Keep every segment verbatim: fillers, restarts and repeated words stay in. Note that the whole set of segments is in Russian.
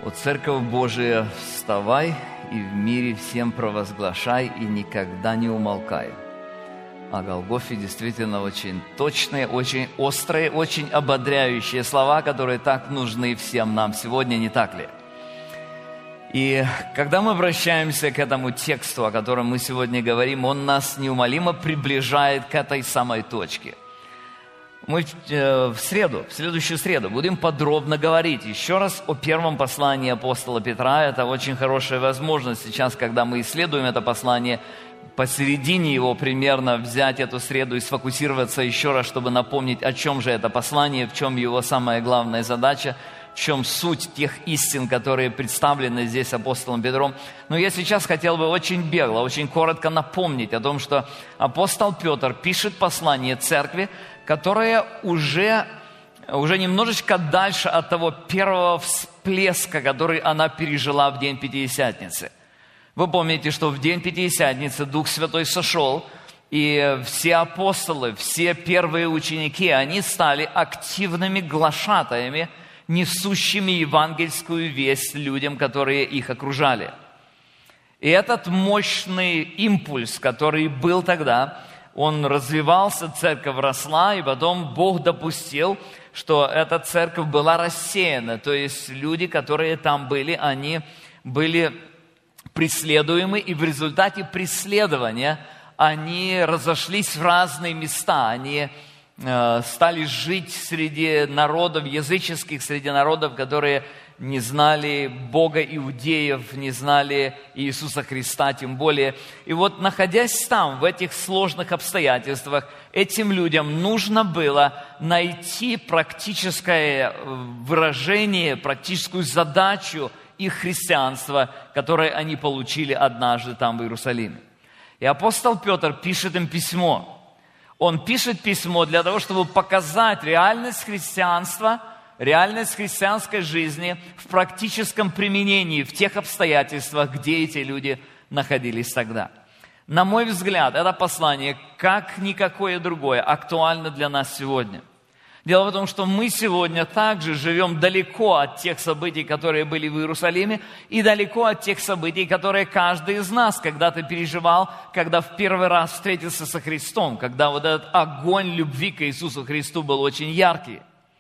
О, Церковь Божия, вставай и в мире всем провозглашай, и никогда не умолкай. О Голгофе действительно очень точные, очень острые, очень ободряющие слова, которые так нужны всем нам сегодня, не так ли? И когда мы обращаемся к этому тексту, о котором мы сегодня говорим, он нас неумолимо приближает к этой самой точке. Мы в среду, в следующую среду будем подробно говорить еще раз о первом послании апостола Петра. Это очень хорошая возможность сейчас, когда мы исследуем это послание, посередине его примерно взять эту среду и сфокусироваться еще раз, чтобы напомнить, о чем же это послание, в чем его самая главная задача, в чем суть тех истин, которые представлены здесь апостолом Петром. Но я сейчас хотел бы очень бегло, очень коротко напомнить о том, что апостол Петр пишет послание церкви, которая уже, уже немножечко дальше от того первого всплеска, который она пережила в день Пятидесятницы. Вы помните, что в день Пятидесятницы Дух Святой сошел, и все апостолы, все первые ученики, они стали активными глашатаями, несущими евангельскую весть людям, которые их окружали. И этот мощный импульс, который был тогда, он развивался, церковь росла, и потом Бог допустил, что эта церковь была рассеяна. То есть люди, которые там были, они были преследуемы, и в результате преследования они разошлись в разные места. Они э, стали жить среди народов языческих, среди народов, которые не знали Бога иудеев, не знали Иисуса Христа, тем более. И вот, находясь там, в этих сложных обстоятельствах, этим людям нужно было найти практическое выражение, практическую задачу их христианства, которое они получили однажды там в Иерусалиме. И апостол Петр пишет им письмо. Он пишет письмо для того, чтобы показать реальность христианства, реальность христианской жизни в практическом применении, в тех обстоятельствах, где эти люди находились тогда. На мой взгляд, это послание, как никакое другое, актуально для нас сегодня. Дело в том, что мы сегодня также живем далеко от тех событий, которые были в Иерусалиме, и далеко от тех событий, которые каждый из нас когда-то переживал, когда в первый раз встретился со Христом, когда вот этот огонь любви к Иисусу Христу был очень яркий.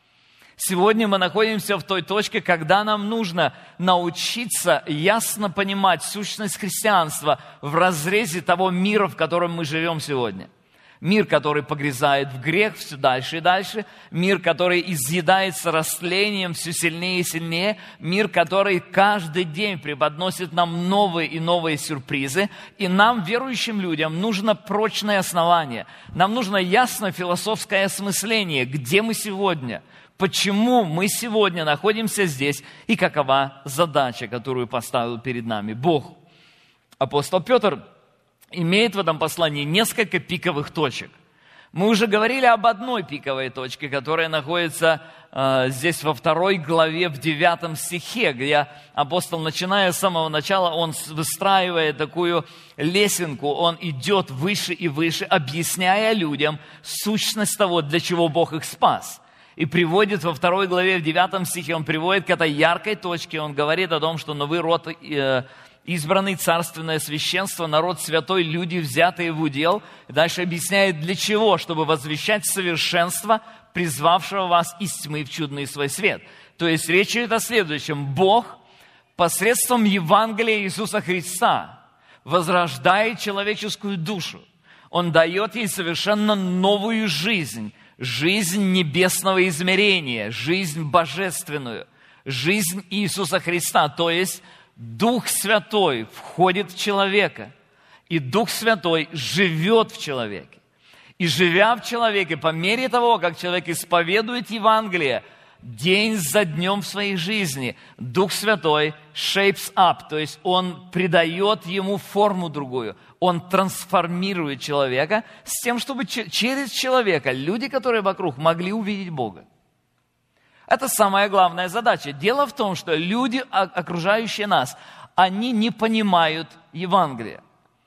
Сегодня мы находимся в той точке, когда нам нужно научиться ясно понимать сущность христианства в разрезе того мира, в котором мы живем сегодня. Мир, который погрязает в грех все дальше и дальше. Мир, который изъедается растлением все сильнее и сильнее. Мир, который каждый день преподносит нам новые и новые сюрпризы. И нам, верующим людям, нужно прочное основание. Нам нужно ясное философское осмысление, где мы сегодня, почему мы сегодня находимся здесь и какова задача, которую поставил перед нами Бог. Апостол Петр имеет в этом послании несколько пиковых точек. Мы уже говорили об одной пиковой точке, которая находится э, здесь во второй главе, в девятом стихе, где апостол, начиная с самого начала, он выстраивает такую лесенку, он идет выше и выше, объясняя людям сущность того, для чего Бог их спас. И приводит во второй главе, в девятом стихе, он приводит к этой яркой точке, он говорит о том, что новый род, э, избранный царственное священство, народ святой, люди, взятые в удел. И дальше объясняет, для чего, чтобы возвещать совершенство, призвавшего вас из тьмы в чудный свой свет. То есть речь идет о следующем. Бог посредством Евангелия Иисуса Христа возрождает человеческую душу. Он дает ей совершенно новую жизнь. Жизнь небесного измерения, жизнь божественную, жизнь Иисуса Христа. То есть Дух Святой входит в человека, и Дух Святой живет в человеке. И живя в человеке, по мере того, как человек исповедует Евангелие, день за днем в своей жизни, Дух Святой shapes up, то есть Он придает ему форму другую. Он трансформирует человека с тем, чтобы через человека люди, которые вокруг, могли увидеть Бога. Это самая главная задача. Дело в том, что люди, окружающие нас, они не понимают Евангелия.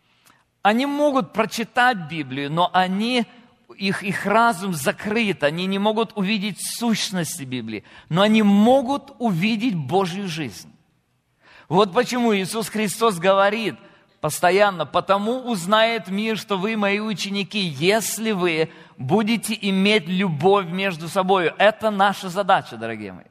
Они могут прочитать Библию, но они, их, их разум закрыт, они не могут увидеть сущности Библии, но они могут увидеть Божью жизнь. Вот почему Иисус Христос говорит постоянно: «Потому узнает мир, что вы мои ученики, если вы будете иметь любовь между собой». Это наша задача, дорогие мои.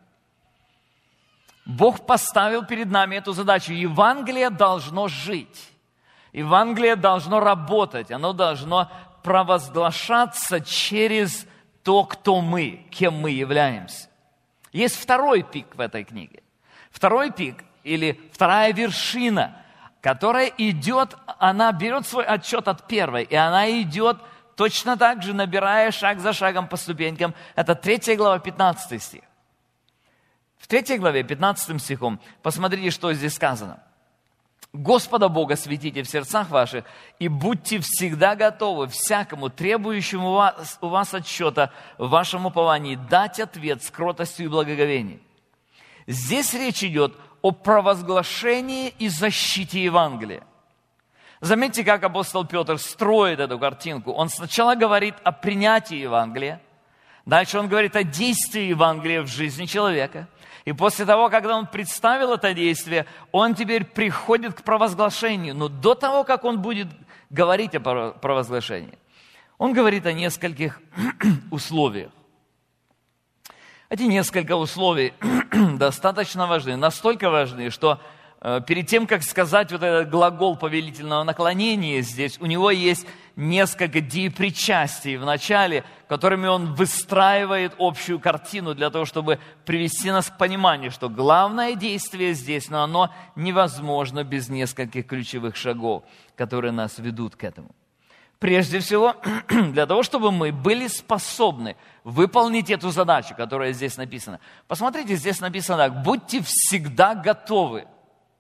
Бог поставил перед нами эту задачу. Евангелие должно жить. Евангелие должно работать. Оно должно провозглашаться через то, кто мы, кем мы являемся. Есть второй пик в этой книге. Второй пик, или вторая вершина, которая идет, она берет свой отчет от первой, и она идет точно так же, набирая шаг за шагом по ступенькам. Это третья глава, пятнадцатый стих. В третьей главе, пятнадцатым стихом, посмотрите, что здесь сказано. «Господа Бога светите в сердцах ваших, и будьте всегда готовы всякому требующему у вас, у вас отчета в вашем уповании дать ответ с кротостью и благоговением». Здесь речь идет о провозглашении и защите Евангелия. Заметьте, как апостол Петр строит эту картинку. Он сначала говорит о принятии Евангелия, дальше он говорит о действии Евангелия в жизни человека. И после того, когда он представил это действие, он теперь приходит к провозглашению. Но до того, как он будет говорить о провозглашении, он говорит о нескольких условиях. Эти несколько условий достаточно важны, настолько важны, что э, перед тем, как сказать вот этот глагол повелительного наклонения здесь, у него есть несколько деепричастий в начале, которыми он выстраивает общую картину для того, чтобы привести нас к пониманию, что главное действие здесь, но оно невозможно без нескольких ключевых шагов, которые нас ведут к этому. Прежде всего, для того, чтобы мы были способны выполнить эту задачу, которая здесь написана. Посмотрите, здесь написано так: будьте всегда готовы.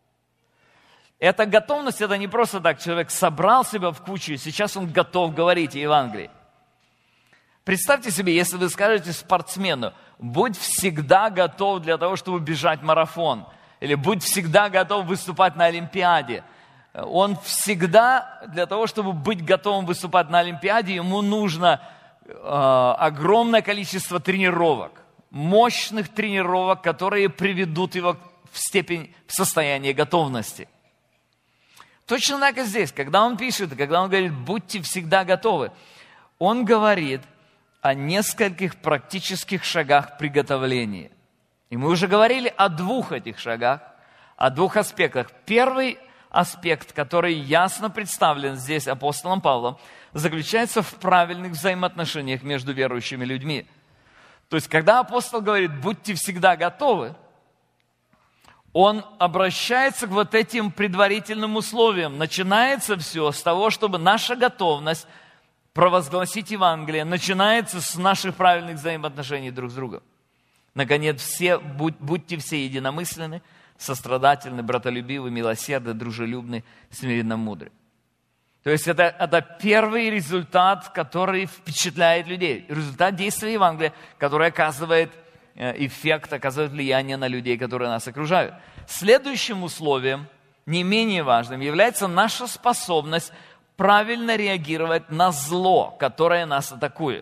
Эта готовность, это не просто так, человек собрал себя в кучу, и сейчас он готов говорить о Евангелии. Представьте себе, если вы скажете спортсмену: будь всегда готов для того, чтобы бежать марафон, или будь всегда готов выступать на Олимпиаде. Он всегда, для того, чтобы быть готовым выступать на Олимпиаде, ему нужно э, огромное количество тренировок, мощных тренировок, которые приведут его в степень, в состояние готовности. Точно так и здесь, когда он пишет, когда он говорит: будьте всегда готовы, он говорит о нескольких практических шагах приготовления. И мы уже говорили о двух этих шагах, о двух аспектах. Первый аспект, который ясно представлен здесь апостолом Павлом, заключается в правильных взаимоотношениях между верующими людьми. То есть, когда апостол говорит: будьте всегда готовы, он обращается к вот этим предварительным условиям. Начинается все с того, чтобы наша готовность провозгласить Евангелие начинается с наших правильных взаимоотношений друг с другом. Наконец, все, будь, будьте все единомысленны, сострадательны, братолюбивы, милосердны, дружелюбны, смиренно мудры. То есть это, это первый результат, который впечатляет людей. Результат действия Евангелия, который оказывает эффект, оказывает влияние на людей, которые нас окружают. Следующим условием, не менее важным, является наша способность правильно реагировать на зло, которое нас атакует.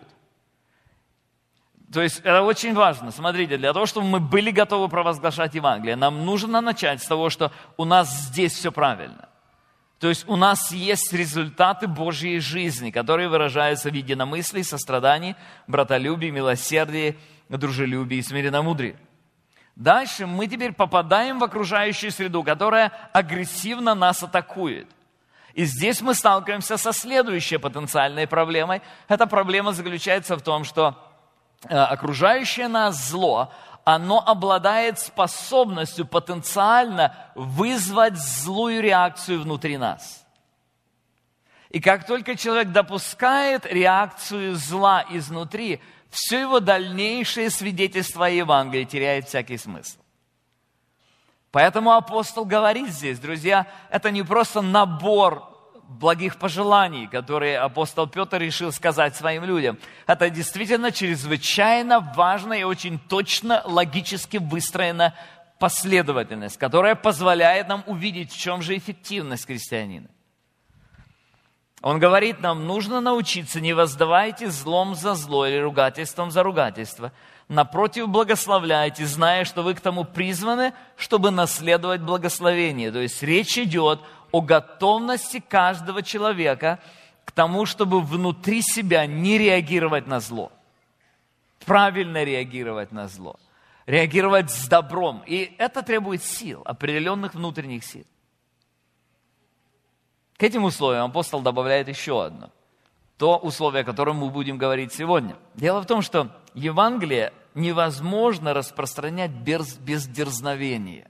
То есть это очень важно. Смотрите, для того, чтобы мы были готовы провозглашать Евангелие, нам нужно начать с того, что у нас здесь все правильно. То есть у нас есть результаты Божьей жизни, которые выражаются в единомыслии, сострадании, братолюбии, милосердии, дружелюбии и смиренномудрии. Дальше мы теперь попадаем в окружающую среду, которая агрессивно нас атакует. И здесь мы сталкиваемся со следующей потенциальной проблемой. Эта проблема заключается в том, что окружающее нас зло, оно обладает способностью потенциально вызвать злую реакцию внутри нас. И как только человек допускает реакцию зла изнутри, все его дальнейшее свидетельство о Евангелии теряет всякий смысл. Поэтому апостол говорит здесь, друзья, это не просто набор благих пожеланий, которые апостол Петр решил сказать своим людям. Это действительно чрезвычайно важная и очень точно логически выстроена последовательность, которая позволяет нам увидеть, в чем же эффективность христианина. Он говорит нам, нужно научиться, не воздавайте злом за зло или ругательством за ругательство, Напротив, благословляйте, зная, что вы к тому призваны, чтобы наследовать благословение. То есть речь идет о готовности каждого человека к тому, чтобы внутри себя не реагировать на зло. Правильно реагировать на зло. Реагировать с добром. И это требует сил, определенных внутренних сил. К этим условиям апостол добавляет еще одно. То условие, о котором мы будем говорить сегодня. Дело в том, что Евангелие невозможно распространять без, без дерзновения.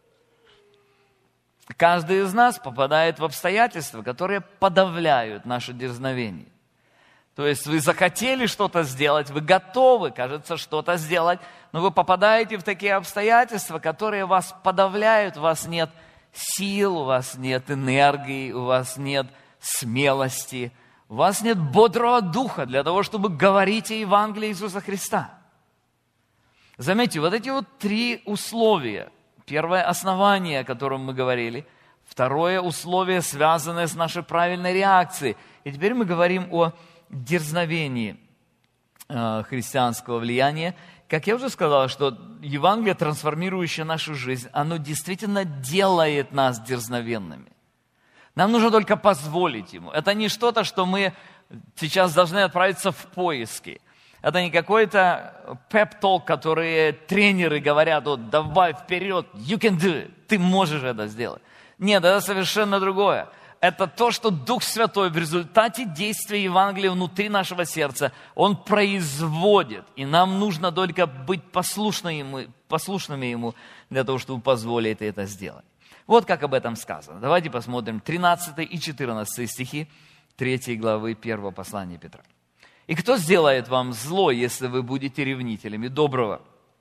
Каждый из нас попадает в обстоятельства, которые подавляют наше дерзновение. То есть вы захотели что-то сделать, вы готовы, кажется, что-то сделать, но вы попадаете в такие обстоятельства, которые вас подавляют, у вас нет сил, у вас нет энергии, у вас нет смелости, у вас нет бодрого духа для того, чтобы говорить о Евангелии Иисуса Христа. Заметьте, вот эти вот три условия. Первое – основание, о котором мы говорили. Второе – условие, связанное с нашей правильной реакцией. И теперь мы говорим о дерзновении э, христианского влияния. Как я уже сказал, что Евангелие, трансформирующее нашу жизнь, оно действительно делает нас дерзновенными. Нам нужно только позволить ему. Это не что-то, что мы сейчас должны отправиться в поиски. Это не какой-то пеп-толк, которые тренеры говорят: вот, давай вперед, you can do it, ты можешь это сделать. Нет, это совершенно другое. Это то, что Дух Святой в результате действия Евангелия внутри нашего сердца, Он производит. И нам нужно только быть послушными Ему, послушными Ему для того, чтобы позволить это сделать. Вот как об этом сказано. Давайте посмотрим тринадцатый и четырнадцатый стихи третьей главы первого послания Петра. «И кто сделает вам зло, если вы будете ревнителями доброго?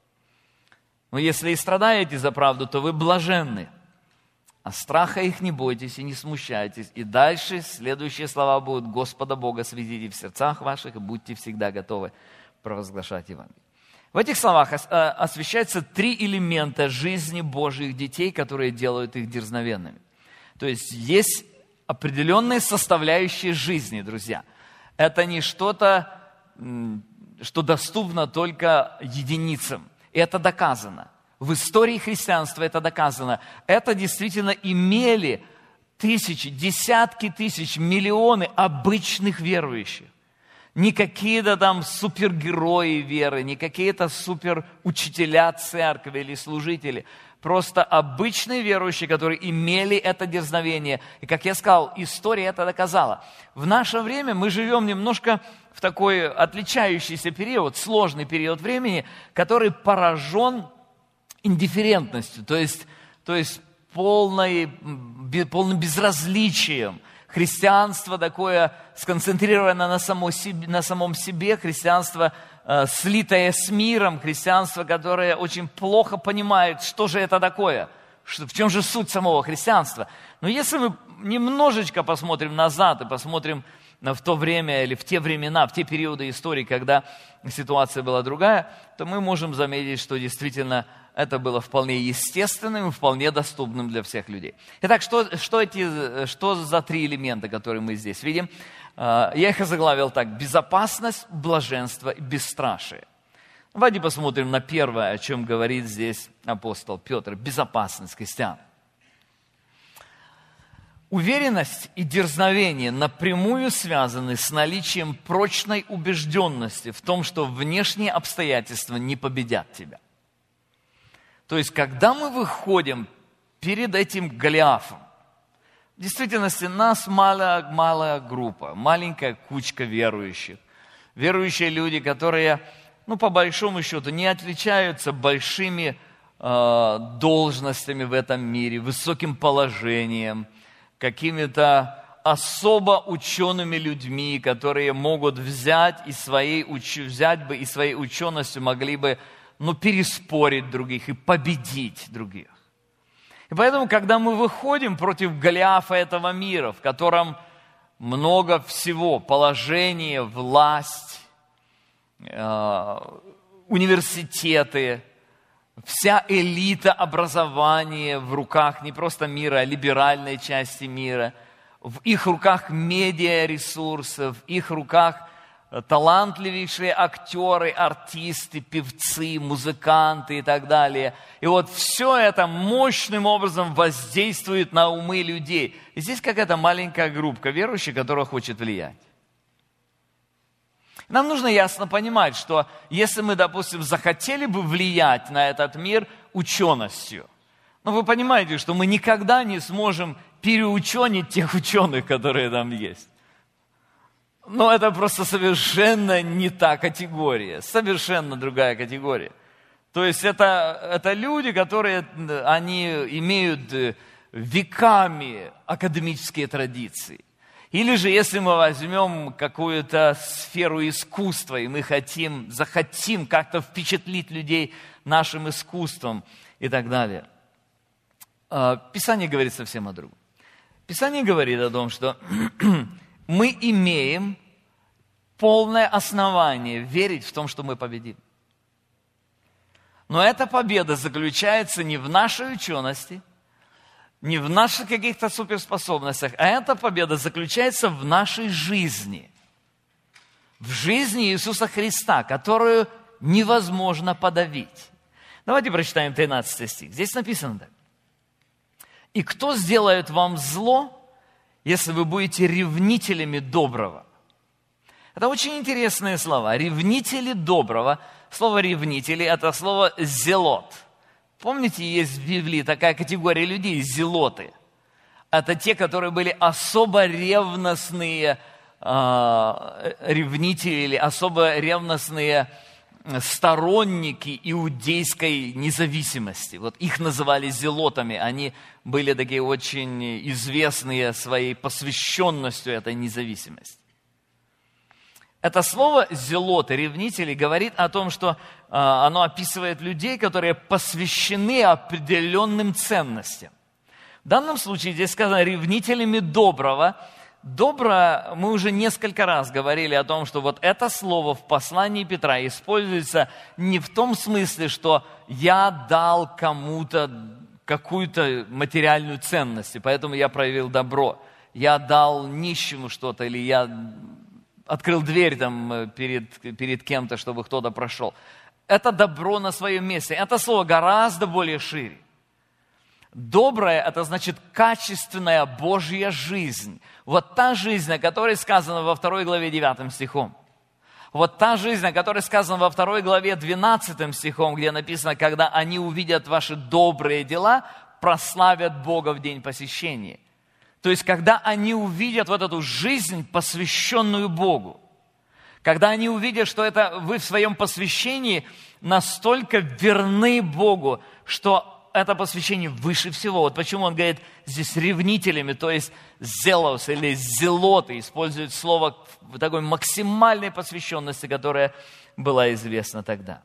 Но если и страдаете за правду, то вы блаженны. А страха их не бойтесь и не смущайтесь». И дальше следующие слова будут: «Господа Бога святите в сердцах ваших и будьте всегда готовы провозглашать Евангелие». В этих словах освещаются три элемента жизни Божьих детей, которые делают их дерзновенными. То есть есть определенные составляющие жизни, друзья. Это не что-то, что доступно только единицам. И это доказано. В истории христианства это доказано. Это действительно имели тысячи, десятки тысяч, миллионы обычных верующих. Не какие-то там супергерои веры, не какие-то суперучителя церкви или служители. Просто обычные верующие, которые имели это дерзновение. И, как я сказал, история это доказала. В наше время мы живем немножко в такой отличающийся период, сложный период времени, который поражен индифферентностью, то есть, то есть полной, полным безразличием. Христианство такое сконцентрировано на, само себе, на самом себе, христианство э, слитое с миром, христианство, которое очень плохо понимает, что же это такое, что, в чем же суть самого христианства. Но если мы немножечко посмотрим назад и посмотрим в то время или в те времена, в те периоды истории, когда ситуация была другая, то мы можем заметить, что действительно это было вполне естественным и вполне доступным для всех людей. Итак, что, что, эти, что за три элемента, которые мы здесь видим? Я их озаглавил так: безопасность, блаженство и бесстрашие. Давайте посмотрим на первое, о чем говорит здесь апостол Петр. Безопасность христиан. Уверенность и дерзновение напрямую связаны с наличием прочной убежденности в том, что внешние обстоятельства не победят тебя. То есть, когда мы выходим перед этим Голиафом, в действительности нас малая, малая группа, маленькая кучка верующих. Верующие люди, которые, ну, по большому счету, не отличаются большими э, должностями в этом мире, высоким положением, какими-то особо учеными людьми, которые могут взять и своей, взять бы и своей ученостью могли бы, ну, переспорить других и победить других. И поэтому, когда мы выходим против Голиафа этого мира, в котором много всего, положение, власть, э, университеты, вся элита образования в руках не просто мира, а либеральной части мира, в их руках медиаресурсы, в их руках талантливейшие актеры, артисты, певцы, музыканты и так далее. И вот все это мощным образом воздействует на умы людей. И здесь какая-то маленькая группа верующих, которая хочет влиять. Нам нужно ясно понимать, что если мы, допустим, захотели бы влиять на этот мир ученостью, но вы понимаете, что мы никогда не сможем переученить тех ученых, которые там есть. Но это просто совершенно не та категория, совершенно другая категория. То есть это, это люди, которые они имеют веками академические традиции. Или же, если мы возьмем какую-то сферу искусства, и мы хотим, захотим как-то впечатлить людей нашим искусством и так далее. Писание говорит совсем о другом. Писание говорит о том, что мы имеем полное основание верить в том, что мы победим. Но эта победа заключается не в нашей учености, не в наших каких-то суперспособностях, а эта победа заключается в нашей жизни. В жизни Иисуса Христа, которую невозможно подавить. Давайте прочитаем тринадцатый стих. Здесь написано так. «И кто сделает вам зло, если вы будете ревнителями доброго?» Это очень интересные слова. Ревнители доброго. Слово «ревнители» – это слово «зелот». Помните, есть в Библии такая категория людей – зелоты. Это те, которые были особо ревностные э, ревнители или особо ревностные сторонники иудейской независимости. Вот их называли зелотами. Они были такие очень известные своей посвященностью этой независимости. Это слово «зелоты», «ревнители» говорит о том, что э, оно описывает людей, которые посвящены определенным ценностям. В данном случае здесь сказано «ревнителями доброго». Добро, мы уже несколько раз говорили о том, что вот это слово в послании Петра используется не в том смысле, что я дал кому-то какую-то материальную ценность, и поэтому я проявил добро. Я дал нищему что-то, или я открыл дверь там перед, перед кем-то, чтобы кто-то прошел. Это добро на своем месте. Это слово гораздо более шире. Доброе – это значит качественная Божья жизнь. Вот та жизнь, о которой сказано во второй главе девятым стихом. Вот та жизнь, о которой сказано во второй главе двенадцатым стихом, где написано, когда они увидят ваши добрые дела, прославят Бога в день посещения. То есть, когда они увидят вот эту жизнь, посвященную Богу, когда они увидят, что это вы в своем посвящении настолько верны Богу, что это посвящение выше всего. Вот почему он говорит здесь ревнителями, то есть зелос или зелоты, использует слово в такой максимальной посвященности, которая была известна тогда.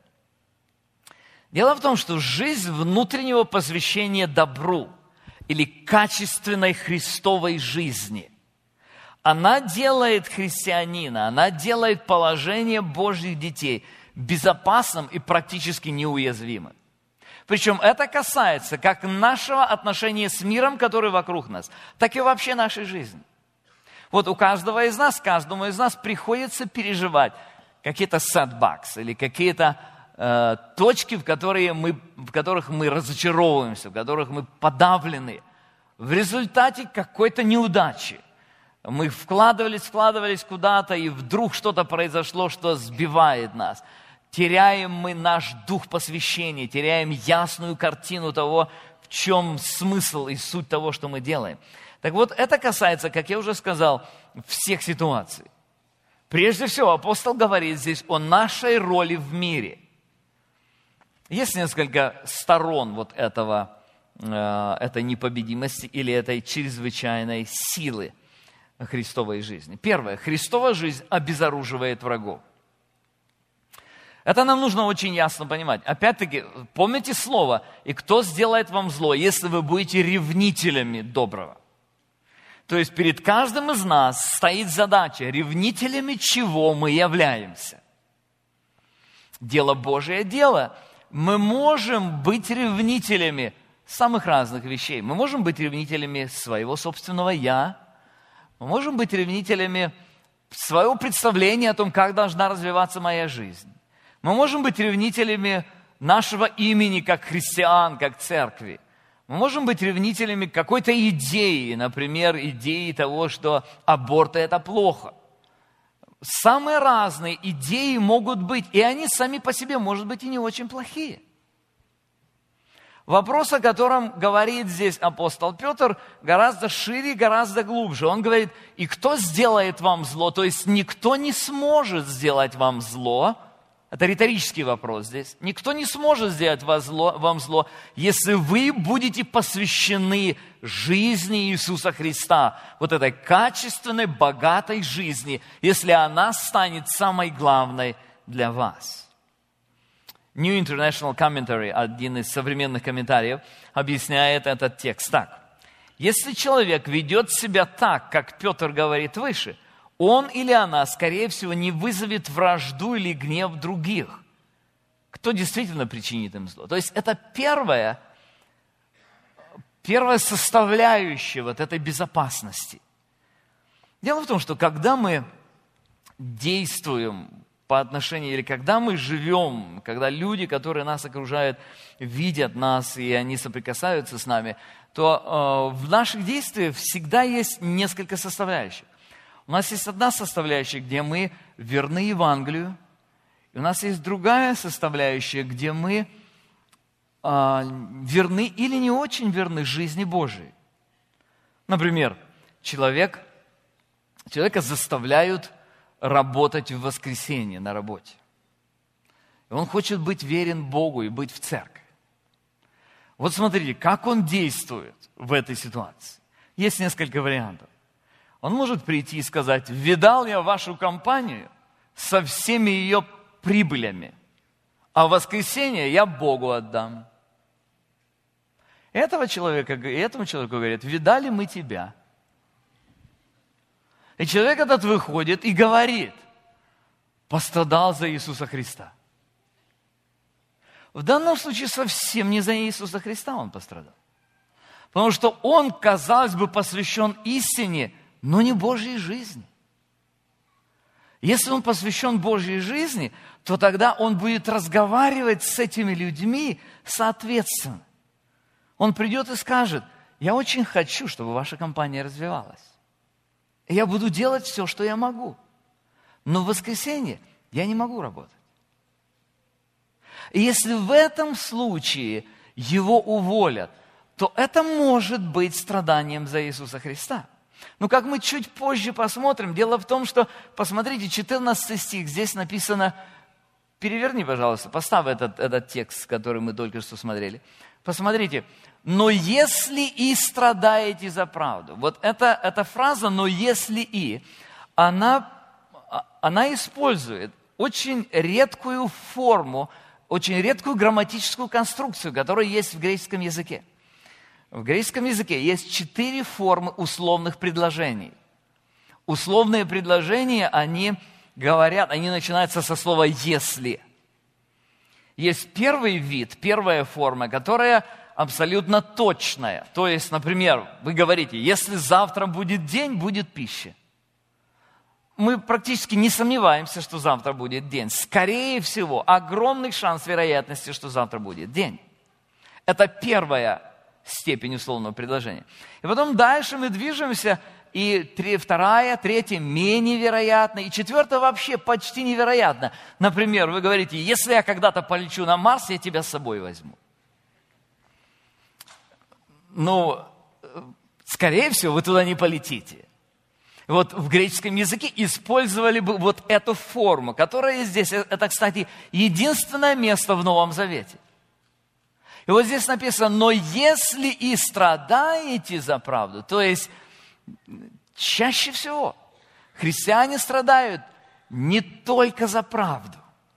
Дело в том, что жизнь внутреннего посвящения добру или качественной Христовой жизни, она делает христианина, она делает положение Божьих детей безопасным и практически неуязвимым. Причем это касается как нашего отношения с миром, который вокруг нас, так и вообще нашей жизни. Вот у каждого из нас, каждому из нас приходится переживать какие-то setbacks или какие-то э, точки, в, которые мы, в которых мы разочаровываемся, в которых мы подавлены в результате какой-то неудачи. Мы вкладывались, вкладывались куда-то, и вдруг что-то произошло, что сбивает нас. Теряем мы наш дух посвящения, теряем ясную картину того, в чем смысл и суть того, что мы делаем. Так вот, это касается, как я уже сказал, всех ситуаций. Прежде всего, апостол говорит здесь о нашей роли в мире. Есть несколько сторон вот этого, э, этой непобедимости или этой чрезвычайной силы Христовой жизни. Первое. Христова жизнь обезоруживает врагов. Это нам нужно очень ясно понимать. Опять-таки, помните слово, «И кто сделает вам зло, если вы будете ревнителями доброго?» То есть перед каждым из нас стоит задача, ревнителями чего мы являемся. Дело Божие дело. Мы можем быть ревнителями самых разных вещей. Мы можем быть ревнителями своего собственного «я». Мы можем быть ревнителями свое представление о том, как должна развиваться моя жизнь. Мы можем быть ревнителями нашего имени, как христиан, как церкви. Мы можем быть ревнителями какой-то идеи, например, идеи того, что аборт – это плохо. Самые разные идеи могут быть, и они сами по себе, может быть, и не очень плохие. Вопрос, о котором говорит здесь апостол Петр, гораздо шире, гораздо глубже. Он говорит, и кто сделает вам зло? То есть никто не сможет сделать вам зло. Это риторический вопрос здесь. Никто не сможет сделать вам зло, вам зло, если вы будете посвящены жизни Иисуса Христа, вот этой качественной, богатой жизни, если она станет самой главной для вас. New International Commentary, один из современных комментариев, объясняет этот текст так. Если человек ведет себя так, как Петр говорит выше, он или она, скорее всего, не вызовет вражду или гнев других. Кто действительно причинит им зло? То есть это первая, первая составляющая вот этой безопасности. Дело в том, что когда мы действуем по отношению, или когда мы живем, когда люди, которые нас окружают, видят нас, и они соприкасаются с нами, то э, в наших действиях всегда есть несколько составляющих. У нас есть одна составляющая, где мы верны Евангелию, и у нас есть другая составляющая, где мы э, верны или не очень верны жизни Божией. Например, человек, человека заставляют работать в воскресенье на работе. И он хочет быть верен Богу и быть в церкви. Вот смотрите, как он действует в этой ситуации. Есть несколько вариантов. Он может прийти и сказать, видал я вашу компанию со всеми ее прибылями, а в воскресенье я Богу отдам. Этого человека, этому человеку говорят, видали мы тебя. И человек этот выходит и говорит, пострадал за Иисуса Христа. В данном случае совсем не за Иисуса Христа он пострадал. Потому что он, казалось бы, посвящен истине, но не Божьей жизни. Если он посвящен Божьей жизни, то тогда он будет разговаривать с этими людьми соответственно. Он придет и скажет, я очень хочу, чтобы ваша компания развивалась. Я буду делать все, что я могу. Но в воскресенье я не могу работать. И если в этом случае его уволят, то это может быть страданием за Иисуса Христа. Но как мы чуть позже посмотрим, дело в том, что, посмотрите, четырнадцатый стих, здесь написано, переверни, пожалуйста, поставь этот, этот текст, который мы только что смотрели. Посмотрите, но если и страдаете за правду. Вот эта, эта фраза «но если и», она, она использует очень редкую форму, очень редкую грамматическую конструкцию, которая есть в греческом языке. В греческом языке есть четыре формы условных предложений. Условные предложения, они говорят, они начинаются со слова «если». Есть первый вид, первая форма, которая абсолютно точная. То есть, например, вы говорите, если завтра будет день, будет пища. Мы практически не сомневаемся, что завтра будет день. Скорее всего, огромный шанс вероятности, что завтра будет день. Это первая степень условного предложения. И потом дальше мы движемся, и три, вторая, третья менее вероятна, и четвертая вообще почти невероятна. Например, вы говорите, если я когда-то полечу на Марс, я тебя с собой возьму. Ну, скорее всего, вы туда не полетите. Вот в греческом языке использовали бы вот эту форму, которая здесь, это, кстати, единственное место в Новом Завете. И вот здесь написано, но если и страдаете за правду, то есть чаще всего христиане страдают не только за правду,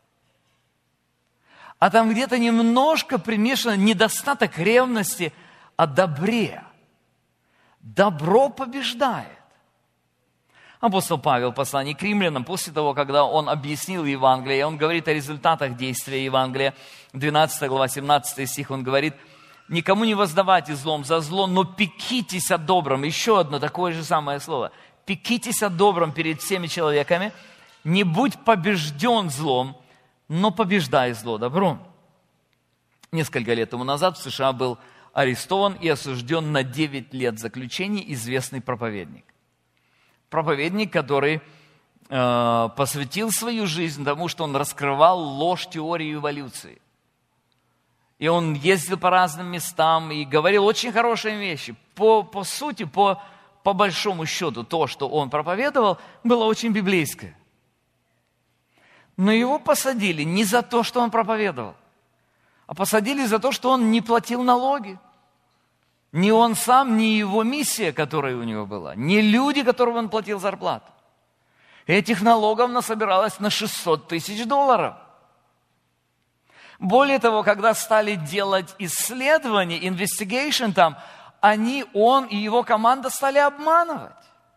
а там где-то немножко примешано недостаток ревности о добре. Добро побеждает. Апостол Павел в послании к римлянам, после того, когда он объяснил Евангелие, он говорит о результатах действия Евангелия, двенадцатая глава, семнадцатый стих, он говорит, «Никому не воздавайте злом за зло, но пекитесь о добром». Еще одно такое же самое слово. пекитесь о добром перед всеми человеками, не будь побежден злом, но побеждай зло добром. Несколько лет тому назад в США был арестован и осужден на девять лет заключения известный проповедник. Проповедник, который э, посвятил свою жизнь тому, что он раскрывал ложь теории эволюции. И он ездил по разным местам и говорил очень хорошие вещи. По, по сути, по, по большому счету, то, что он проповедовал, было очень библейское. Но его посадили не за то, что он проповедовал, а посадили за то, что он не платил налоги. Ни он сам, ни его миссия, которая у него была, ни люди, которым он платил зарплату. Этих налогов насобиралось на шестьсот тысяч долларов. Более того, когда стали делать исследования, investigation там, они, он и его команда стали обманывать.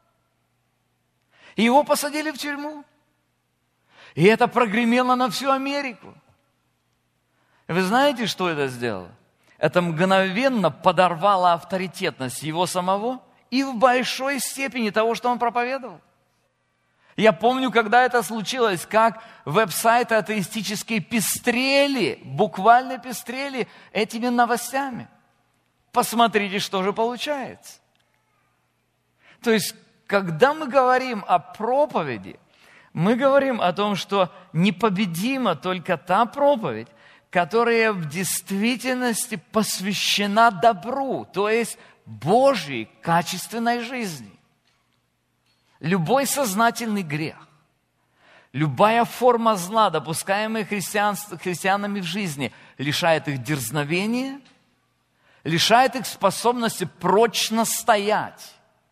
И его посадили в тюрьму. И это прогремело на всю Америку. Вы знаете, что это сделало? Это мгновенно подорвало авторитетность его самого и в большой степени того, что он проповедовал. Я помню, когда это случилось, как веб-сайты атеистические пестрели, буквально пестрели этими новостями. Посмотрите, что же получается. То есть, когда мы говорим о проповеди, мы говорим о том, что непобедима только та проповедь, которая в действительности посвящена добру, то есть Божьей качественной жизни. Любой сознательный грех, любая форма зла, допускаемая христианами в жизни, лишает их дерзновения, лишает их способности прочно стоять,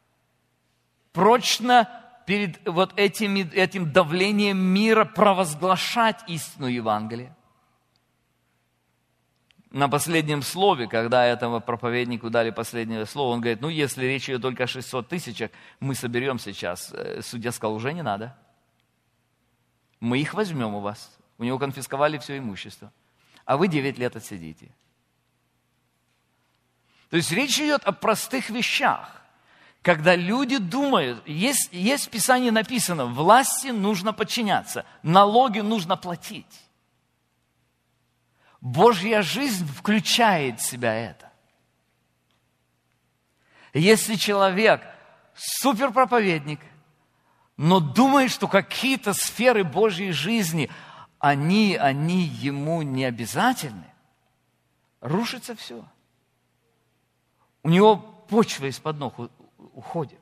прочно перед вот этим, этим давлением мира провозглашать истину Евангелия. На последнем слове, когда этому проповеднику дали последнее слово, он говорит, ну, если речь идет только о шестисот тысячах, мы соберем сейчас. Судья сказал, уже не надо. Мы их возьмем у вас. У него конфисковали все имущество. А вы девять лет отсидите. То есть речь идет о простых вещах. Когда люди думают, есть, есть в Писании написано, власти нужно подчиняться, налоги нужно платить. Божья жизнь включает в себя это. Если человек суперпроповедник, но думает, что какие-то сферы Божьей жизни, они, они ему не обязательны, рушится все. У него почва из-под ног уходит.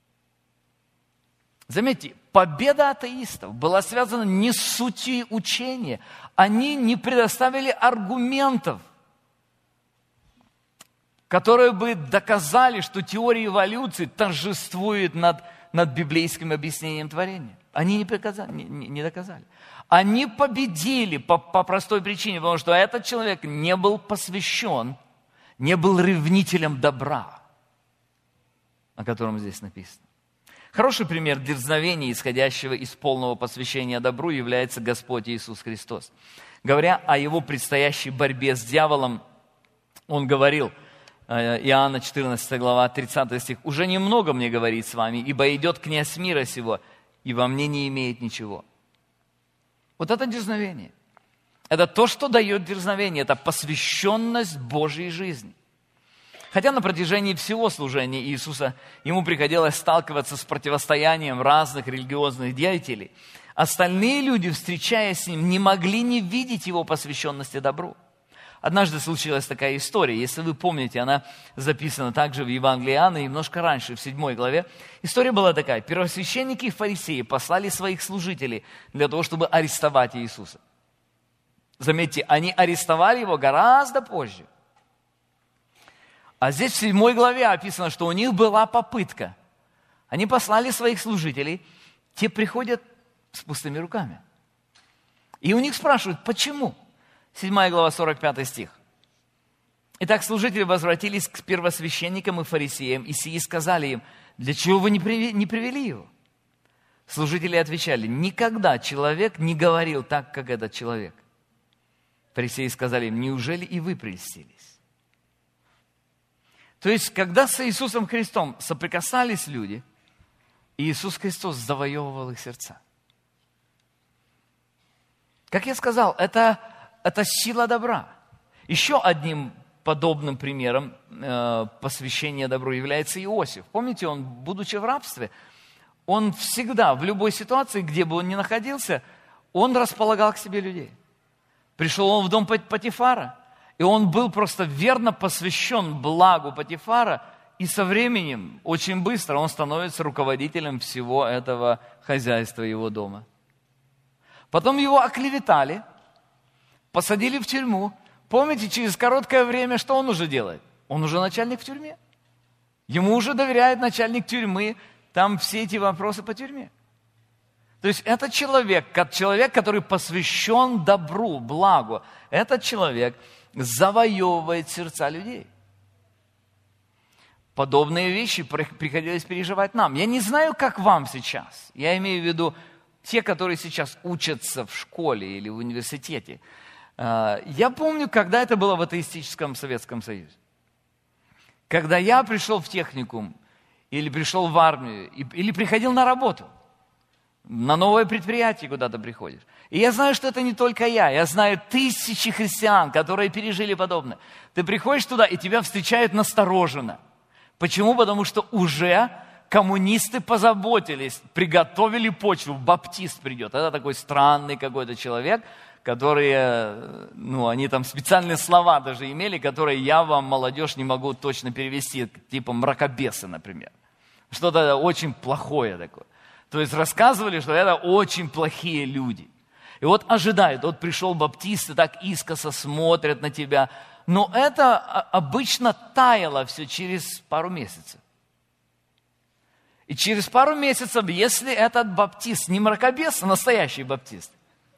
Заметьте, победа атеистов была связана не с сутью учения. Они не предоставили аргументов, которые бы доказали, что теория эволюции торжествует над, над библейским объяснением творения. Они не, приказали, не, не доказали. Они победили по, по простой причине, потому что этот человек не был посвящен, не был ревнителем добра, о котором здесь написано. Хороший пример дерзновения, исходящего из полного посвящения добру, является Господь Иисус Христос. Говоря о Его предстоящей борьбе с дьяволом, Он говорил, Иоанна четырнадцатая глава, тридцатый стих, «Уже немного мне говорить с вами, ибо идет князь мира сего, и во мне не имеет ничего». Вот это дерзновение. Это то, что дает дерзновение, это посвященность Божьей жизни. Хотя на протяжении всего служения Иисуса ему приходилось сталкиваться с противостоянием разных религиозных деятелей, остальные люди, встречаясь с ним, не могли не видеть его посвященности добру. Однажды случилась такая история, если вы помните, она записана также в Евангелии Иоанна, немножко раньше, в седьмой главе. История была такая: первосвященники и фарисеи послали своих служителей для того, чтобы арестовать Иисуса. Заметьте, они арестовали его гораздо позже. А здесь в седьмой главе описано, что у них была попытка. Они послали своих служителей, те приходят с пустыми руками. И у них спрашивают, почему? седьмая глава, сорок пятый стих. Итак, служители возвратились к первосвященникам и фарисеям, и сии сказали им, для чего вы не привели, не привели его? Служители отвечали, никогда человек не говорил так, как этот человек. Фарисеи сказали им, неужели и вы прельстились? То есть, когда с Иисусом Христом соприкасались люди, И Иисус Христос завоевывал их сердца. Как я сказал, это, это сила добра. Еще одним подобным примером э, посвящения добру является Иосиф. Помните, он, будучи в рабстве, он всегда, в любой ситуации, где бы он ни находился, он располагал к себе людей. Пришел он в дом Потифара, и он был просто верно посвящен благу Потифара, и со временем, очень быстро, он становится руководителем всего этого хозяйства его дома. Потом его оклеветали, посадили в тюрьму. Помните, через короткое время что он уже делает? Он уже начальник в тюрьме. Ему уже доверяет начальник тюрьмы, там все эти вопросы по тюрьме. То есть это человек, человек, который посвящен добру, благу. Этот человек завоевывает сердца людей. Подобные вещи приходилось переживать нам. Я не знаю, как вам сейчас. Я имею в виду те, которые сейчас учатся в школе или в университете. Я помню, когда это было в атеистическом Советском Союзе. Когда я пришел в техникум, или пришел в армию, или приходил на работу, на новое предприятие куда-то приходишь. И я знаю, что это не только я. Я знаю тысячи христиан, которые пережили подобное. Ты приходишь туда, и тебя встречают настороженно. Почему? Потому что уже коммунисты позаботились, приготовили почву. Баптист придет. Это такой странный какой-то человек, которые, ну, они там специальные слова даже имели, которые я вам, молодежь, не могу точно перевести, типа мракобесы, например. Что-то очень плохое такое. То есть рассказывали, что это очень плохие люди. И вот ожидают, вот пришел баптист, и так искоса смотрят на тебя. Но это обычно таяло все через пару месяцев. И через пару месяцев, если этот баптист не мракобес, а настоящий баптист,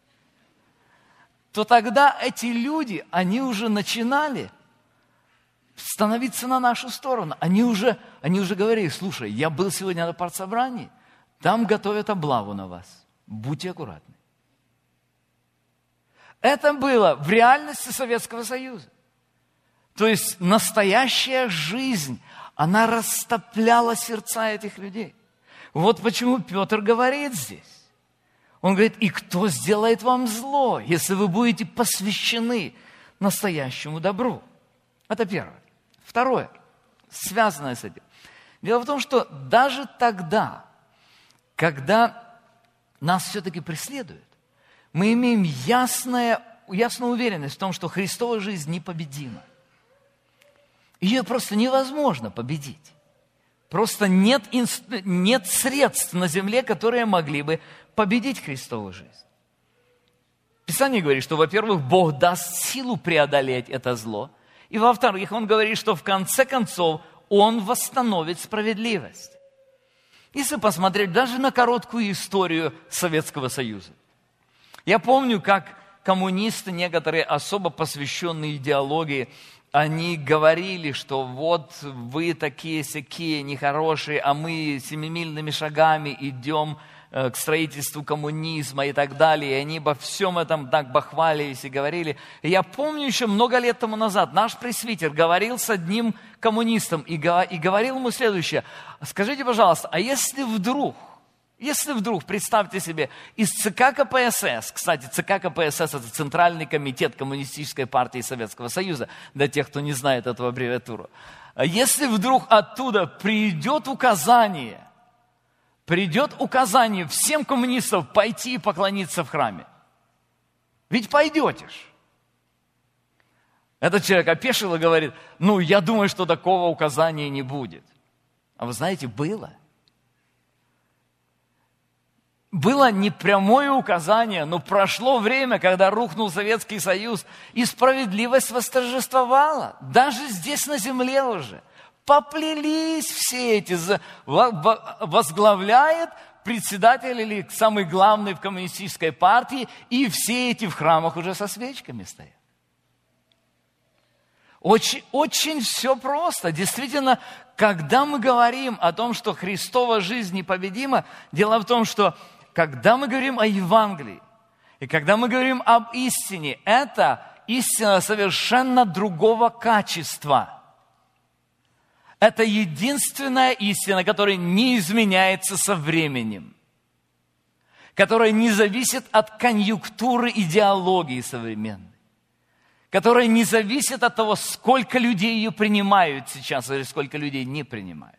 то тогда эти люди, они уже начинали становиться на нашу сторону. Они уже, они уже говорили: слушай, я был сегодня на партсобрании, там готовят облаву на вас. Будьте аккуратны. Это было в реальности Советского Союза. То есть настоящая жизнь, она растопляла сердца этих людей. Вот почему Петр говорит здесь. Он говорит: и кто сделает вам зло, если вы будете посвящены настоящему добру? Это первое. Второе, связанное с этим. Дело в том, что даже тогда, когда нас все-таки преследуют, мы имеем ясная, ясную уверенность в том, что Христова жизнь непобедима. Ее просто невозможно победить. Просто нет, нет средств на земле, которые могли бы победить Христову жизнь. Писание говорит, что, во-первых, Бог даст силу преодолеть это зло. И, во-вторых, Он говорит, что в конце концов Он восстановит справедливость. Если посмотреть даже на короткую историю Советского Союза. Я помню, как коммунисты, некоторые особо посвященные идеологии, они говорили, что вот вы такие-сякие нехорошие, а мы семимильными шагами идем к строительству коммунизма и так далее. И они обо всем этом так бахвалились и говорили. И я помню еще много лет тому назад наш пресвитер говорил с одним коммунистом и говорил ему следующее: скажите, пожалуйста, а если вдруг, если вдруг, представьте себе, из ЦК КПСС, кстати, ЦК КПСС – это Центральный комитет Коммунистической партии Советского Союза, для тех, кто не знает эту аббревиатуру, если вдруг оттуда придет указание, придет указание всем коммунистам пойти и поклониться в храме, ведь пойдете ж. Этот человек опешил и говорит: ну, я думаю, что такого указания не будет. А вы знаете, было. Было не прямое указание, но прошло время, когда рухнул Советский Союз, и справедливость восторжествовала. Даже здесь на земле уже. Поплелись все эти, возглавляет председатель или самый главный в коммунистической партии, и все эти в храмах уже со свечками стоят. Очень, очень все просто. Действительно, когда мы говорим о том, что Христова жизнь непобедима, дело в том, что когда мы говорим о Евангелии, и когда мы говорим об истине, это истина совершенно другого качества. Это единственная истина, которая не изменяется со временем, которая не зависит от конъюнктуры идеологии современной, которая не зависит от того, сколько людей ее принимают сейчас или сколько людей не принимают.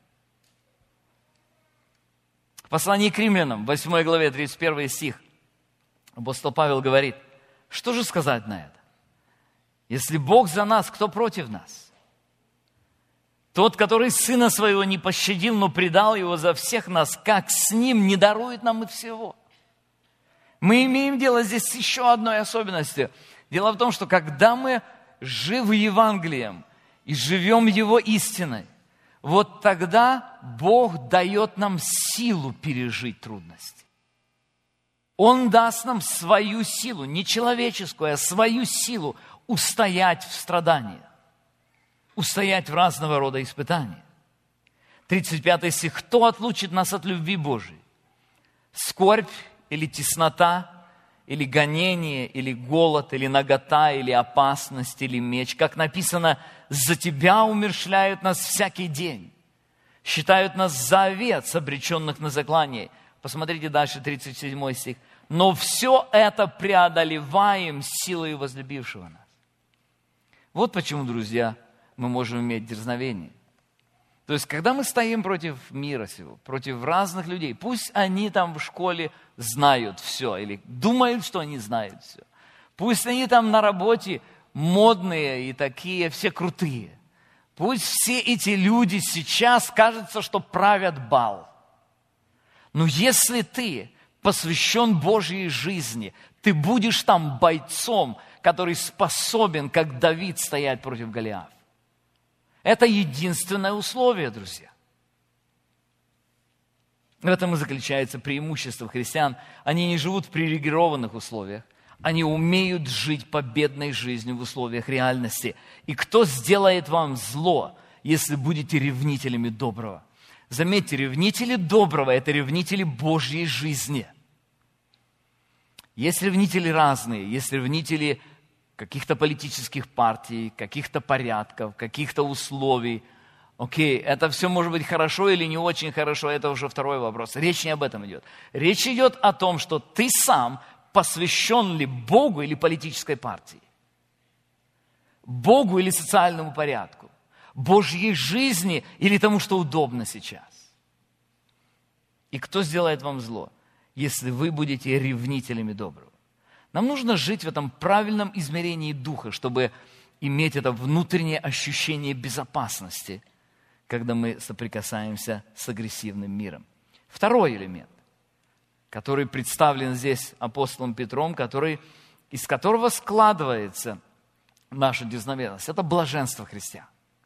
В послании к Римлянам, в восьмой главе, тридцать первый стих, апостол Павел говорит: что же сказать на это? Если Бог за нас, кто против нас? Тот, который Сына Своего не пощадил, но предал Его за всех нас, как с Ним не дарует нам и всего? Мы имеем дело здесь с еще одной особенностью. Дело в том, что когда мы живы Евангелием и живем Его истиной, вот тогда Бог дает нам силу пережить трудности. Он даст нам свою силу, не человеческую, а свою силу устоять в страданиях, устоять в разного рода испытаниях. тридцать пятый стих. Кто отлучит нас от любви Божией? Скорбь или теснота, или гонение, или голод, или нагота, или опасность, или меч. Как написано, за тебя умерщвляют нас всякий день. Считают нас за овец, обреченных на заклание. Посмотрите дальше, тридцать седьмой стих. Но все это преодолеваем силой возлюбившего нас. Вот почему, друзья, мы можем иметь дерзновение. То есть, когда мы стоим против мира сего, против разных людей, пусть они там в школе знают все, или думают, что они знают все. Пусть они там на работе модные и такие, все крутые. Пусть все эти люди сейчас кажется, что правят бал. Но если ты посвящен Божьей жизни, ты будешь там бойцом, который способен, как Давид, стоять против Голиафа. Это единственное условие, друзья. В этом и заключается преимущество христиан. Они не живут в привилегированных условиях. Они умеют жить победной жизнью в условиях реальности. И кто сделает вам зло, если будете ревнителями доброго? Заметьте, ревнители доброго – это ревнители Божьей жизни. Есть ревнители разные, есть ревнители каких-то политических партий, каких-то порядков, каких-то условий. Окей, это все может быть хорошо или не очень хорошо, это уже второй вопрос. Речь не об этом идет. Речь идет о том, что ты сам посвящен ли Богу или политической партии, Богу или социальному порядку, Божьей жизни или тому, что удобно сейчас. И кто сделает вам зло, если вы будете ревнителями доброго? Нам нужно жить в этом правильном измерении духа, чтобы иметь это внутреннее ощущение безопасности, когда мы соприкасаемся с агрессивным миром. Второй элемент, который представлен здесь апостолом Петром, который, из которого складывается наша дерзновенность, это блаженство христиан.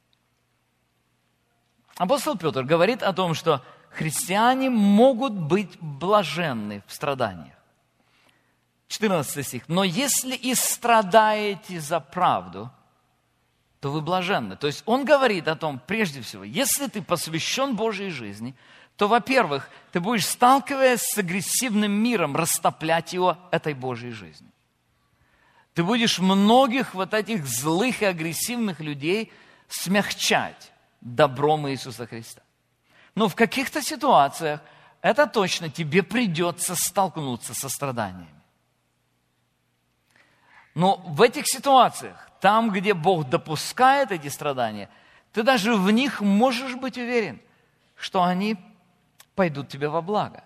Апостол Петр говорит о том, что христиане могут быть блаженны в страданиях. четырнадцатый стих. «Но если и страдаете за правду, то вы блаженны». То есть он говорит о том, прежде всего, если ты посвящен Божьей жизни, то, во-первых, ты будешь, сталкиваясь с агрессивным миром, растоплять его этой Божьей жизнью. Ты будешь многих вот этих злых и агрессивных людей смягчать добром Иисуса Христа. Но в каких-то ситуациях это точно тебе придется столкнуться со страданиями. Но в этих ситуациях, там, где Бог допускает эти страдания, ты даже в них можешь быть уверен, что они пойдут тебе во благо.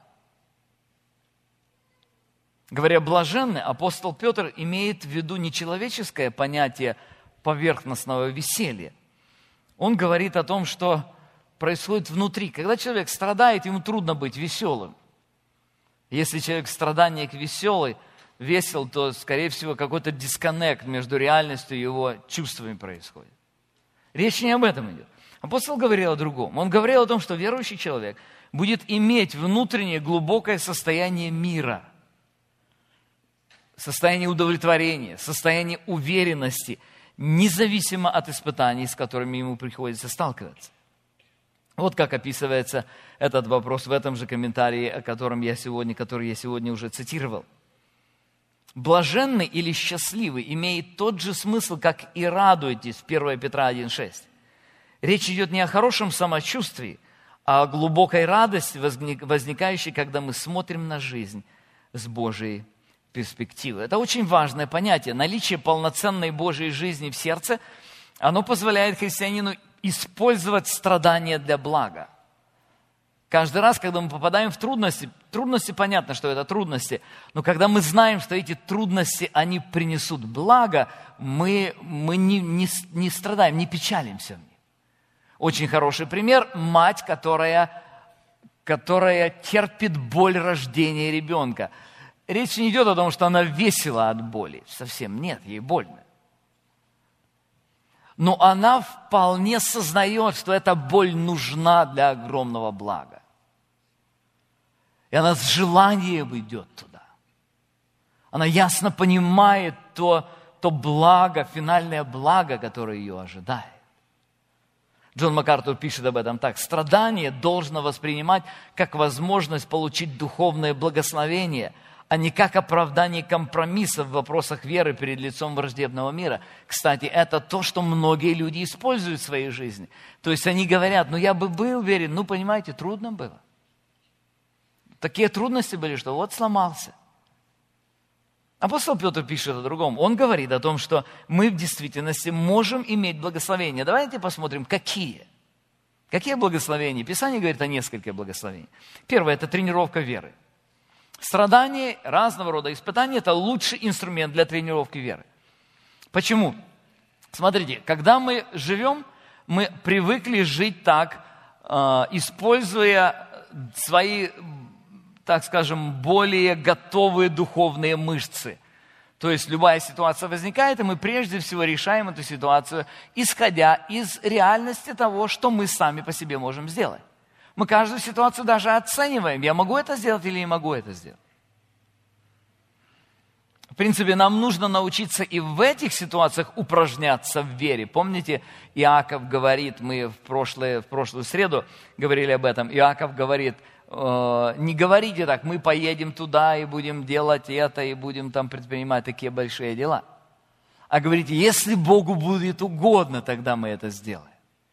Говоря блаженный, апостол Петр имеет в виду не человеческое понятие поверхностного веселья. Он говорит о том, что происходит внутри. Когда человек страдает, ему трудно быть веселым. Если человек в страданиях веселый, весел, то, скорее всего, какой-то дисконнект между реальностью и его чувствами происходит. Речь не об этом идет. Апостол говорил о другом. Он говорил о том, что верующий человек будет иметь внутреннее глубокое состояние мира, состояние удовлетворения, состояние уверенности, независимо от испытаний, с которыми ему приходится сталкиваться. Вот как описывается этот вопрос в этом же комментарии, о котором я сегодня, который я сегодня уже цитировал. Блаженный или счастливый имеет тот же смысл, как и радуйтесь, первое Петра один шесть. Речь идет не о хорошем самочувствии, а о глубокой радости, возникающей, когда мы смотрим на жизнь с Божьей перспективы. Это очень важное понятие. Наличие полноценной Божьей жизни в сердце, оно позволяет христианину использовать страдания для блага. Каждый раз, когда мы попадаем в трудности, трудности, понятно, что это трудности, но когда мы знаем, что эти трудности, они принесут благо, мы, мы не, не, не страдаем, не печалимся в них. Очень хороший пример – мать, которая, которая терпит боль рождения ребенка. Речь не идет о том, что она весела от боли. Совсем нет, ей больно. Но она вполне сознает, что эта боль нужна для огромного блага. И она с желанием идет туда. Она ясно понимает то, то благо, финальное благо, которое ее ожидает. Джон МакАртур пишет об этом так. Страдание должно воспринимать как возможность получить духовное благословение, а не как оправдание компромиссов в вопросах веры перед лицом враждебного мира. Кстати, это то, что многие люди используют в своей жизни. То есть они говорят, ну я бы был верен, ну понимаете, трудно было. Такие трудности были, что вот сломался. Апостол Петр пишет о другом. Он говорит о том, что мы в действительности можем иметь благословения. Давайте посмотрим, какие. Какие благословения? Писание говорит о нескольких благословениях. Первое – это тренировка веры. Страдания, разного рода испытания – это лучший инструмент для тренировки веры. Почему? Смотрите, когда мы живем, мы привыкли жить так, используя свои, так скажем, более готовые духовные мышцы. То есть любая ситуация возникает, и мы прежде всего решаем эту ситуацию, исходя из реальности того, что мы сами по себе можем сделать. Мы каждую ситуацию даже оцениваем. Я могу это сделать или не могу это сделать? В принципе, нам нужно научиться и в этих ситуациях упражняться в вере. Помните, Иаков говорит, мы в, прошлое, в прошлую среду говорили об этом, Иаков говорит, э, не говорите так, мы поедем туда и будем делать это, и будем там предпринимать такие большие дела. А говорите, если Богу будет угодно, тогда мы это сделаем.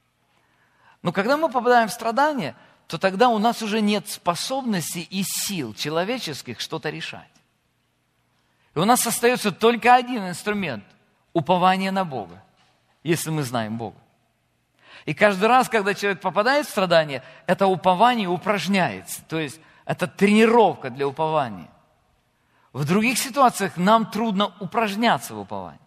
Но когда мы попадаем в страдания, то тогда у нас уже нет способности и сил человеческих что-то решать. И у нас остается только один инструмент – упование на Бога, если мы знаем Бога. И каждый раз, когда человек попадает в страдания, это упование упражняется. То есть это тренировка для упования. В других ситуациях нам трудно упражняться в уповании.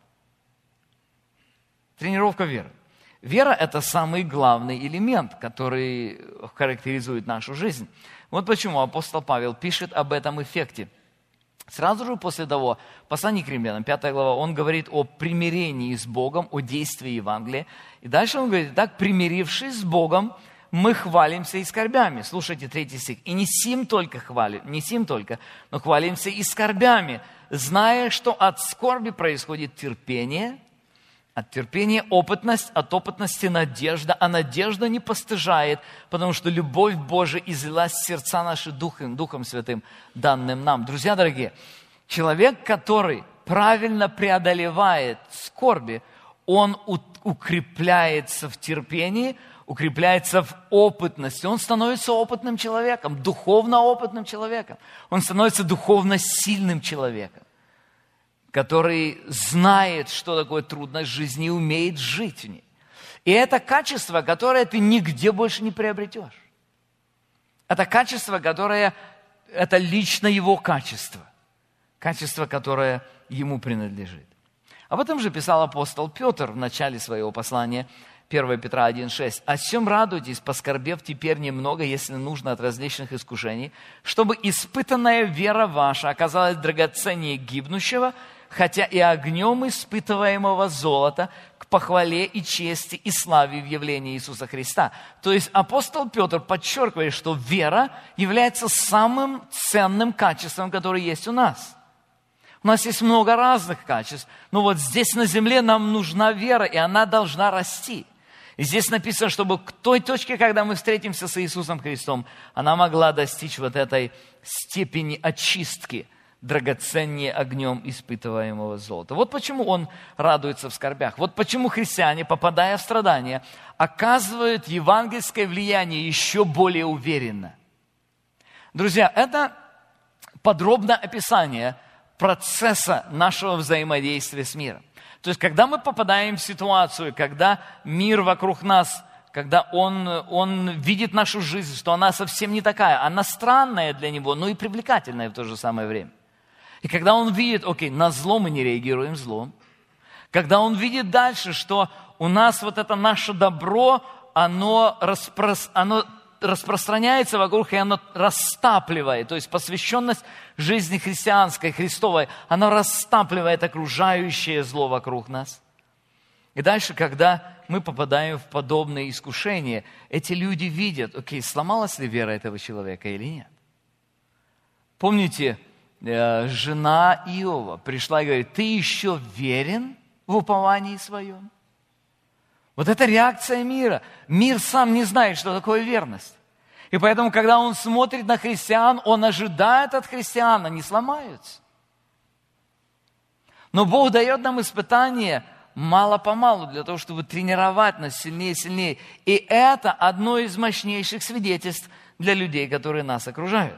Тренировка веры. Вера – это самый главный элемент, который характеризует нашу жизнь. Вот почему апостол Павел пишет об этом эффекте. Сразу же после того, в послании к римлянам, пятая глава, он говорит о примирении с Богом, о действии Евангелия. И дальше он говорит, так, примирившись с Богом, мы хвалимся и скорбями. Слушайте третий стих. И не сим только хвалим, не сим только, но хвалимся и скорбями, зная, что от скорби происходит терпение, от терпения опытность, от опытности надежда, а надежда не постыжает, потому что любовь Божия излилась в сердца наши Духом, Духом Святым, данным нам. Друзья дорогие, человек, который правильно преодолевает скорби, он укрепляется в терпении, укрепляется в опытности. Он становится опытным человеком, духовно опытным человеком. Он становится духовно сильным человеком, который знает, что такое трудность жизни и умеет жить в ней. И это качество, которое ты нигде больше не приобретешь. Это качество, которое, это лично его качество. Качество, которое ему принадлежит. Об этом же писал апостол Петр в начале своего послания, первое Петра один шесть. «О сем радуйтесь, поскорбев теперь немного, если нужно, от различных искушений, чтобы испытанная вера ваша оказалась драгоценнее гибнущего, хотя и огнем испытываемого золота, к похвале и чести и славе в явлении Иисуса Христа». То есть апостол Петр подчеркивает, что вера является самым ценным качеством, которое есть у нас. У нас есть много разных качеств, но вот здесь на земле нам нужна вера, и она должна расти. И здесь написано, чтобы к той точке, когда мы встретимся с Иисусом Христом, она могла достичь вот этой степени очистки, драгоценнее огнем испытываемого золота. Вот почему он радуется в скорбях. Вот почему христиане, попадая в страдания, оказывают евангельское влияние еще более уверенно. Друзья, это подробное описание процесса нашего взаимодействия с миром. То есть, когда мы попадаем в ситуацию, когда мир вокруг нас, когда он, он видит нашу жизнь, что она совсем не такая, она странная для него, но и привлекательная в то же самое время. И когда он видит, окей, на зло мы не реагируем злом, когда он видит дальше, что у нас вот это наше добро, оно, распрос... оно распространяется вокруг, и оно растапливает, то есть посвященность жизни христианской, Христовой, она растапливает окружающее зло вокруг нас. И дальше, когда мы попадаем в подобные искушения, эти люди видят, окей, сломалась ли вера этого человека или нет. Помните, жена Иова пришла и говорит: ты еще верен в уповании своем? Вот это реакция мира. Мир сам не знает, что такое верность. И поэтому, когда он смотрит на христиан, он ожидает от христиан, они сломаются. Но Бог дает нам испытания мало-помалу для того, чтобы тренировать нас сильнее и сильнее. И это одно из мощнейших свидетельств для людей, которые нас окружают.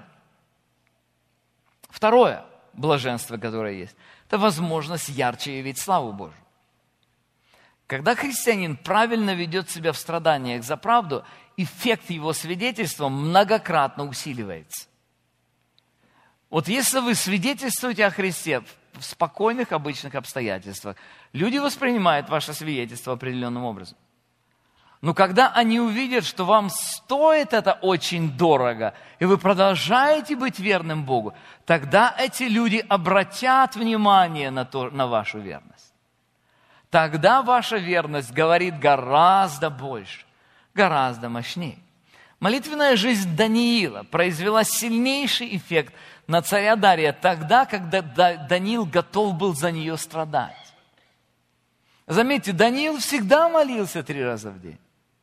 Второе блаженство, которое есть, это возможность ярче явить славу Божию. Когда христианин правильно ведет себя в страданиях за правду, эффект его свидетельства многократно усиливается. Вот если вы свидетельствуете о Христе в спокойных, обычных обстоятельствах, люди воспринимают ваше свидетельство определенным образом. Но когда они увидят, что вам стоит это очень дорого, и вы продолжаете быть верным Богу, тогда эти люди обратят внимание на, то, на вашу верность. Тогда ваша верность говорит гораздо больше, гораздо мощнее. Молитвенная жизнь Даниила произвела сильнейший эффект на царя Дария тогда, когда Даниил готов был за нее страдать. Заметьте, Даниил всегда молился три раза в день.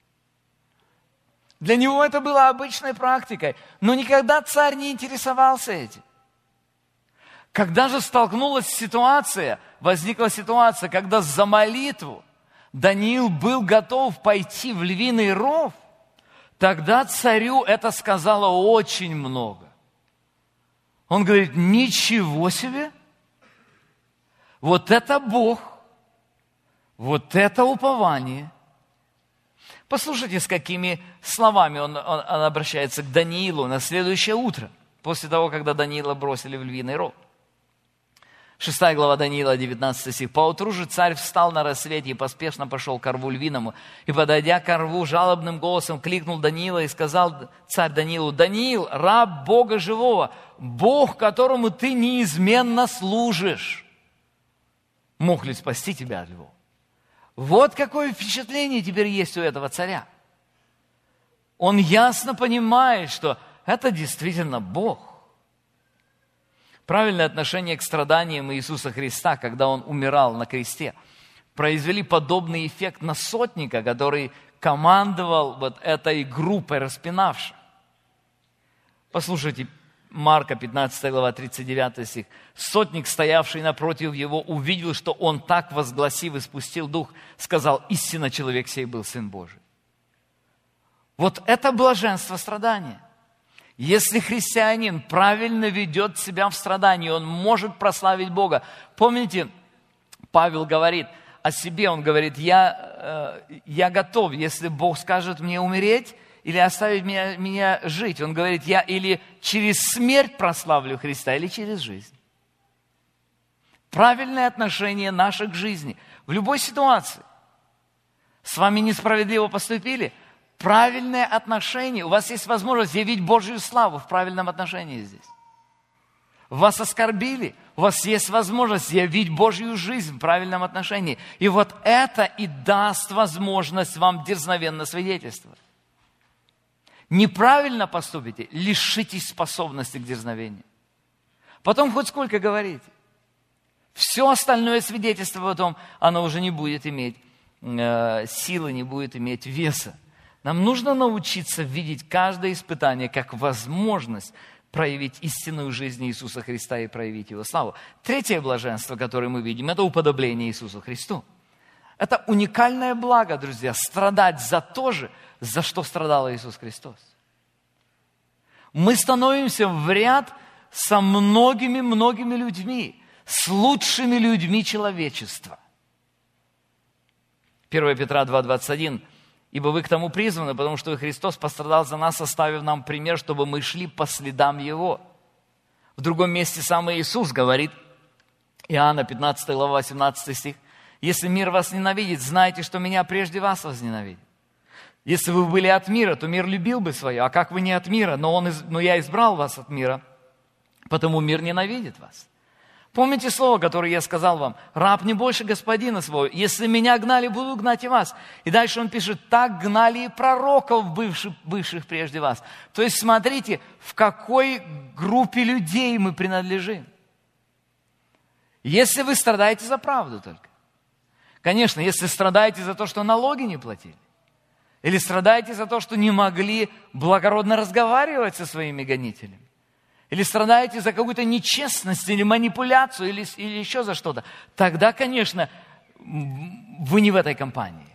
Для него это было обычной практикой, но никогда царь не интересовался этим. Когда же столкнулась ситуация, возникла ситуация, когда за молитву Даниил был готов пойти в львиный ров, тогда царю это сказало очень много. Он говорит: ничего себе, вот это Бог, вот это упование. Послушайте, с какими словами он, он, он обращается к Даниилу на следующее утро, после того, когда Даниила бросили в львиный ров. Шестая глава Даниила, девятнадцатый стих. «Поутру же царь встал на рассвете и поспешно пошел к рву львиному. И, подойдя к рву, жалобным голосом кликнул Даниила и сказал царь Даниилу: Даниил, раб Бога живого, Бог, которому ты неизменно служишь, мог ли спасти тебя от львов?» Вот какое впечатление теперь есть у этого царя. Он ясно понимает, что это действительно Бог. Правильное отношение к страданиям Иисуса Христа, когда Он умирал на кресте, произвели подобный эффект на сотника, который командовал вот этой группой распинавших. Послушайте, Марка, пятнадцатая глава, тридцать девятый стих. «Сотник, стоявший напротив его, увидел, что он так, возгласив и спустил дух, сказал: истинно человек сей был Сын Божий». Вот это блаженство страдания. Если христианин правильно ведет себя в страдании, он может прославить Бога. Помните, Павел говорит о себе, он говорит: я, э, я готов, если Бог скажет мне умереть или оставить меня, меня жить. Он говорит: я или через смерть прославлю Христа, или через жизнь. Правильное отношение наше к жизни в любой ситуации. С вами несправедливо поступили? Правильное отношение. У вас есть возможность явить Божью славу в правильном отношении здесь. Вас оскорбили, у вас есть возможность явить Божью жизнь в правильном отношении. И вот это и даст возможность вам дерзновенно свидетельствовать. Неправильно поступите, лишитесь способности к дерзновению. Потом хоть сколько говорите. Все остальное свидетельство потом, оно уже не будет иметь э, силы, не будет иметь веса. Нам нужно научиться видеть каждое испытание как возможность проявить истинную жизнь Иисуса Христа и проявить Его славу. Третье блаженство, которое мы видим, это уподобление Иисусу Христу. Это уникальное благо, друзья, страдать за то же, за что страдал Иисус Христос. Мы становимся в ряд со многими-многими людьми, с лучшими людьми человечества. первое Петра два двадцать один. «Ибо вы к тому призваны, потому что Христос пострадал за нас, оставив нам пример, чтобы мы шли по следам Его». В другом месте сам Иисус говорит, Иоанна пятнадцатая глава, восемнадцатый стих, «Если мир вас ненавидит, знайте, что меня прежде вас возненавидит. Если вы были от мира, то мир любил бы свое, а как вы не от мира, но, он, но я избрал вас от мира, потому мир ненавидит вас». Помните слово, которое я сказал вам? «Раб не больше господина своего. Если меня гнали, буду гнать и вас». И дальше он пишет, «Так гнали и пророков, бывших, бывших прежде вас». То есть смотрите, в какой группе людей мы принадлежим. Если вы страдаете за правду только. Конечно, если страдаете за то, что налоги не платили. Или страдаете за то, что не могли благородно разговаривать со своими гонителями. Или страдаете за какую-то нечестность, или манипуляцию, или, или еще за что-то, тогда, конечно, вы не в этой компании.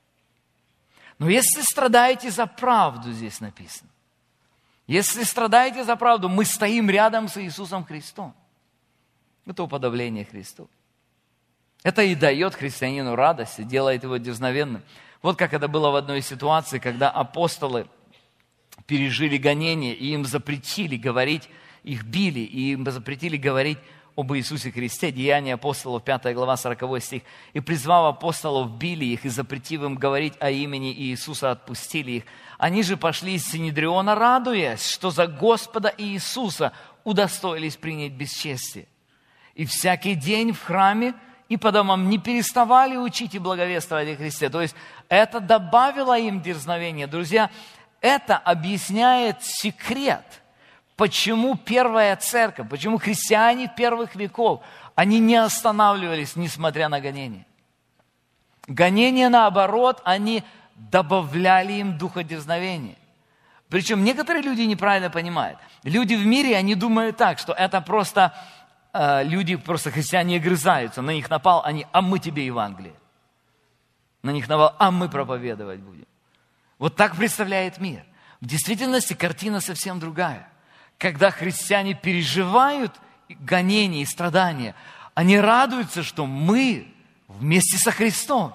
Но если страдаете за правду, здесь написано, если страдаете за правду, мы стоим рядом с Иисусом Христом. Это уподобление Христу. Это и дает христианину радость, и делает его дерзновенным. Вот как это было в одной ситуации, когда апостолы пережили гонение, и им запретили говорить, их били, и им запретили говорить об Иисусе Христе. Деяния апостолов, пятая глава, сороковой стих. «И, призвав апостолов, били их, и запретив им говорить о имени Иисуса, отпустили их. Они же пошли из Синедриона, радуясь, что за Господа Иисуса удостоились принять бесчестие. И всякий день в храме и по домам не переставали учить и благовествовать о Христе». То есть это добавило им дерзновение. Друзья, это объясняет секрет, почему первая церковь, почему христиане первых веков, они не останавливались, несмотря на гонения. Гонения, наоборот, они добавляли им духа дерзновения. Причем некоторые люди неправильно понимают. Люди в мире, они думают так, что это просто э, люди, просто христиане огрызаются, на них напал, они, а мы тебе Евангелие. На них напал, а мы проповедовать будем. Вот так представляет мир. В действительности картина совсем другая. Когда христиане переживают гонения и страдания, они радуются, что мы вместе со Христом.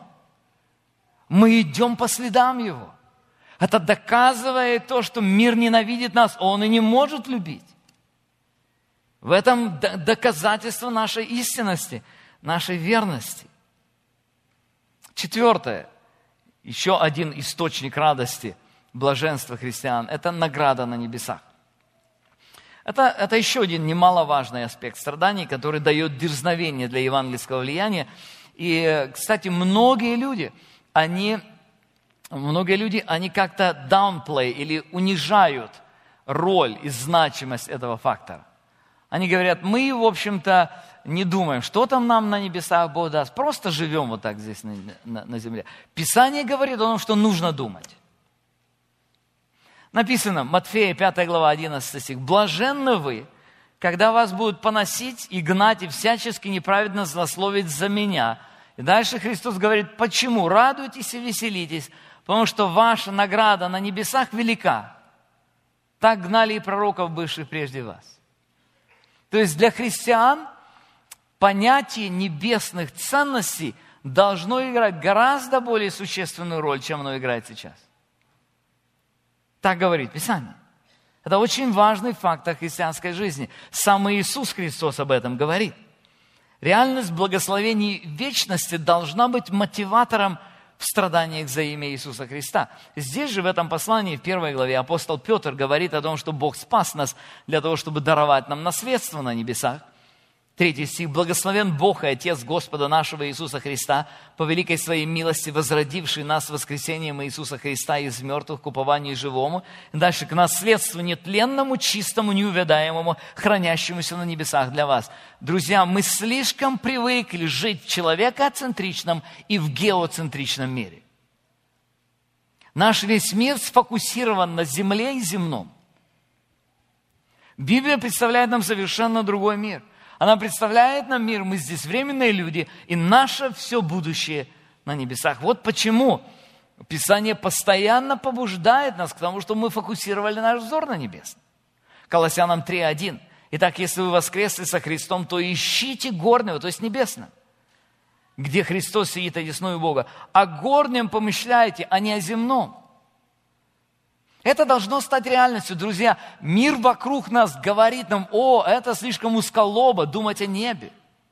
Мы идем по следам Его. Это доказывает то, что мир ненавидит нас, Он и не может любить. В этом доказательство нашей истинности, нашей верности. Четвертое. Еще один источник радости, блаженства христиан – это награда на небесах. Это, это еще один немаловажный аспект страданий, который дает дерзновение для евангельского влияния. И, кстати, многие люди, они, многие люди, они как-то downplay или унижают роль и значимость этого фактора. Они говорят, мы, в общем-то, не думаем, что там нам на небесах Бог даст, просто живем вот так здесь на, на, на земле. Писание говорит о том, что нужно думать. Написано, Матфея, пятая глава, одиннадцатый стих. «Блаженны вы, когда вас будут поносить и гнать, и всячески неправедно злословить за меня». И дальше Христос говорит, почему? «Радуйтесь и веселитесь, потому что ваша награда на небесах велика. Так гнали и пророков, бывших прежде вас». То есть для христиан понятие небесных ценностей должно играть гораздо более существенную роль, чем оно играет сейчас. Так говорит Писание. Это очень важный фактор христианской жизни. Сам Иисус Христос об этом говорит. Реальность благословений вечности должна быть мотиватором в страданиях за имя Иисуса Христа. Здесь же в этом послании, в первой главе, апостол Петр говорит о том, что Бог спас нас для того, чтобы даровать нам наследство на небесах. Третий стих. «Благословен Бог и Отец Господа нашего Иисуса Христа, по великой своей милости, возродивший нас воскресением Иисуса Христа из мертвых к упованию живому». Дальше. «К наследству нетленному, чистому, неувядаемому, хранящемуся на небесах для вас». Друзья, мы слишком привыкли жить в человекоцентричном и в геоцентричном мире. Наш весь мир сфокусирован на земле и земном. Библия представляет нам совершенно другой мир. Она представляет нам мир, мы здесь временные люди, и наше все будущее на небесах. Вот почему Писание постоянно побуждает нас к тому, чтобы мы фокусировали наш взор на небес. Колоссянам три один. Итак, если вы воскресли со Христом, то ищите горнего, то есть небесного, где Христос сидит одесную Бога. О горнем помышляйте, а не о земном. Это должно стать реальностью, друзья. Мир вокруг нас говорит нам: о, это слишком узколобо думать о небе.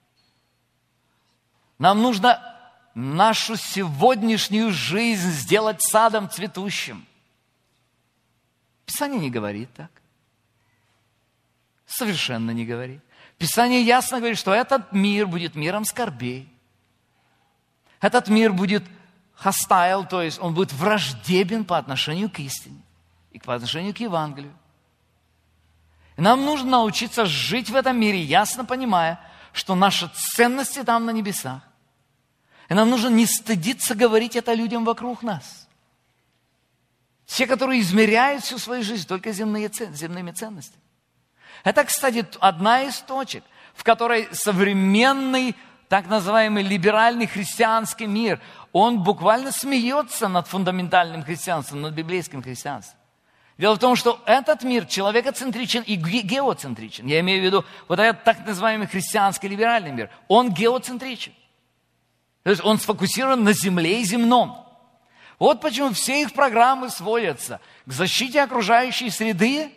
Нам нужно нашу сегодняшнюю жизнь сделать садом цветущим. Писание не говорит так. Совершенно не говорит. Писание ясно говорит, что этот мир будет миром скорбей. Этот мир будет hostile, то есть он будет враждебен по отношению к истине и по отношению к Евангелию. И нам нужно научиться жить в этом мире, ясно понимая, что наши ценности там на небесах. И нам нужно не стыдиться говорить это людям вокруг нас. Те, которые измеряют всю свою жизнь только земные, земными ценностями. Это, кстати, одна из точек, в которой современный, так называемый либеральный христианский мир, он буквально смеется над фундаментальным христианством, над библейским христианством. Дело в том, что этот мир человекоцентричен и геоцентричен. Я имею в виду вот этот так называемый христианский либеральный мир. Он геоцентричен. То есть он сфокусирован на земле и земном. Вот почему все их программы сводятся к защите окружающей среды,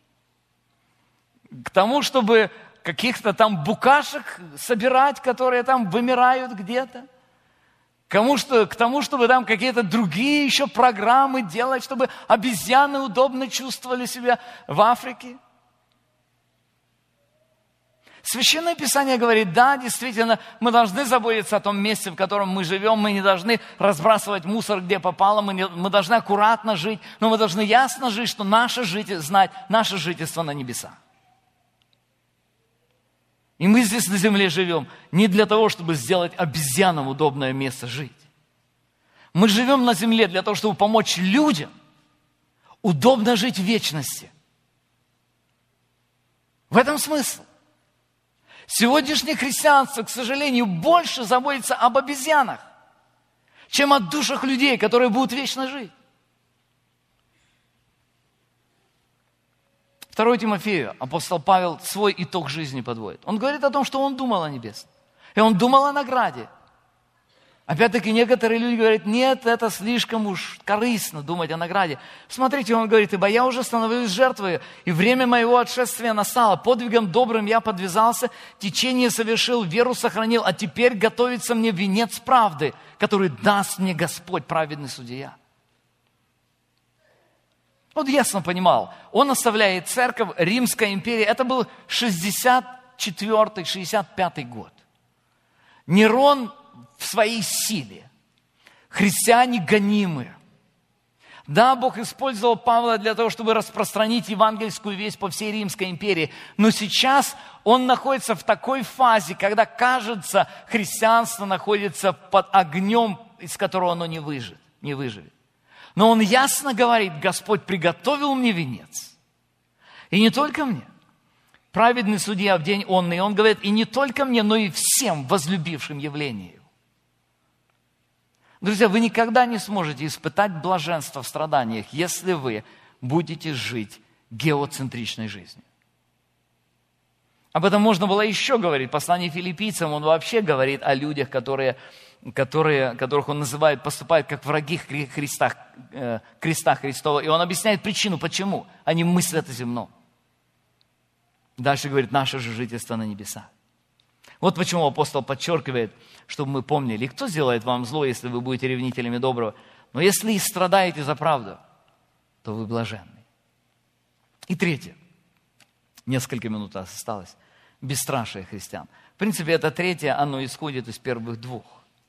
к тому, чтобы каких-то там букашек собирать, которые там вымирают где-то, к тому, что, к тому, чтобы там какие-то другие еще программы делать, чтобы обезьяны удобно чувствовали себя в Африке. Священное Писание говорит: да, действительно, мы должны заботиться о том месте, в котором мы живем, мы не должны разбрасывать мусор, где попало, мы, не, мы должны аккуратно жить, но мы должны ясно жить, что наше жительство, знать наше жительство на небесах. И мы здесь на земле живем не для того, чтобы сделать обезьянам удобное место жить. Мы живем на земле для того, чтобы помочь людям удобно жить в вечности. В этом смысл. Сегодняшнее христианство, к сожалению, больше заботится об обезьянах, чем о душах людей, которые будут вечно жить. второе Тимофею апостол Павел свой итог жизни подводит. Он говорит о том, что он думал о небесном. И он думал о награде. Опять-таки некоторые люди говорят: нет, это слишком уж корыстно думать о награде. Смотрите, он говорит: ибо я уже становлюсь жертвой, и время моего отшествия настало. Подвигом добрым я подвязался, течение совершил, веру сохранил, а теперь готовится мне венец правды, который даст мне Господь, праведный судья. Он ясно понимал, он оставляет церковь, Римская империя. Это был шестьдесят четвёртый шестьдесят пятый год. Нерон в своей силе. Христиане гонимые. Да, Бог использовал Павла для того, чтобы распространить евангельскую весть по всей Римской империи. Но сейчас он находится в такой фазе, когда, кажется, христианство находится под огнем, из которого оно не выживет. Не выживет. Но он ясно говорит: Господь приготовил мне венец. И не только мне. Праведный судья в день онный. И он говорит: и не только мне, но и всем возлюбившим явление его. Друзья, вы никогда не сможете испытать блаженство в страданиях, если вы будете жить геоцентричной жизнью. Об этом можно было еще говорить. В послании филиппийцам он вообще говорит о людях, которые, которые, которых он называет, поступают как враги Христа, э, креста Христова. И он объясняет причину, почему они мыслят о земном. Дальше говорит: наше же жительство на небесах. Вот почему апостол подчеркивает, чтобы мы помнили: кто сделает вам зло, если вы будете ревнителями доброго? Но если и страдаете за правду, то вы блаженны. И третье. Несколько минут осталось. Бесстрашие христиан. В принципе, это третье, оно исходит из первых двух.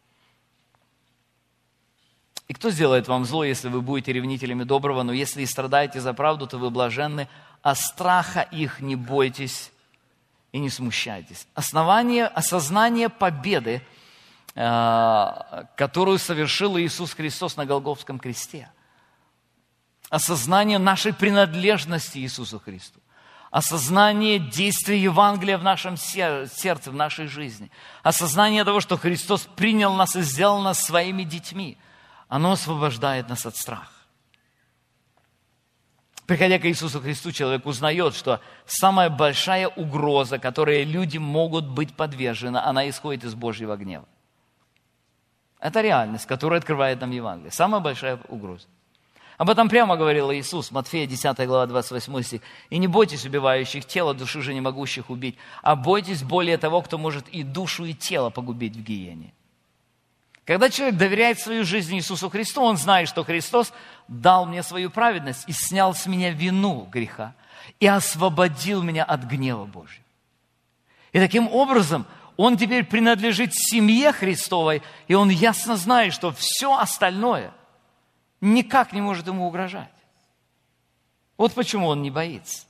И кто сделает вам зло, если вы будете ревнителями доброго? Но если и страдаете за правду, то вы блаженны, а страха их не бойтесь и не смущайтесь. Основание, осознание победы, которую совершил Иисус Христос на Голгофском кресте. Осознание нашей принадлежности Иисусу Христу. осознание действия Евангелия в нашем сердце, в нашей жизни, осознание того, что Христос принял нас и сделал нас своими детьми, оно освобождает нас от страха. Приходя к Иисусу Христу, человек узнает, что самая большая угроза, которой люди могут быть подвержены, она исходит из Божьего гнева. Это реальность, которая открывает нам Евангелие. Самая большая угроза. Об этом прямо говорил Иисус, Матфея десятая глава, двадцать восьмой стих. «И не бойтесь убивающих тело, души же не могущих убить, а бойтесь более того, кто может и душу, и тело погубить в гиене». Когда человек доверяет свою жизнь Иисусу Христу, он знает, что Христос дал мне свою праведность и снял с меня вину греха и освободил меня от гнева Божьего. И таким образом он теперь принадлежит семье Христовой, и он ясно знает, что все остальное никак не может ему угрожать. Вот почему он не боится.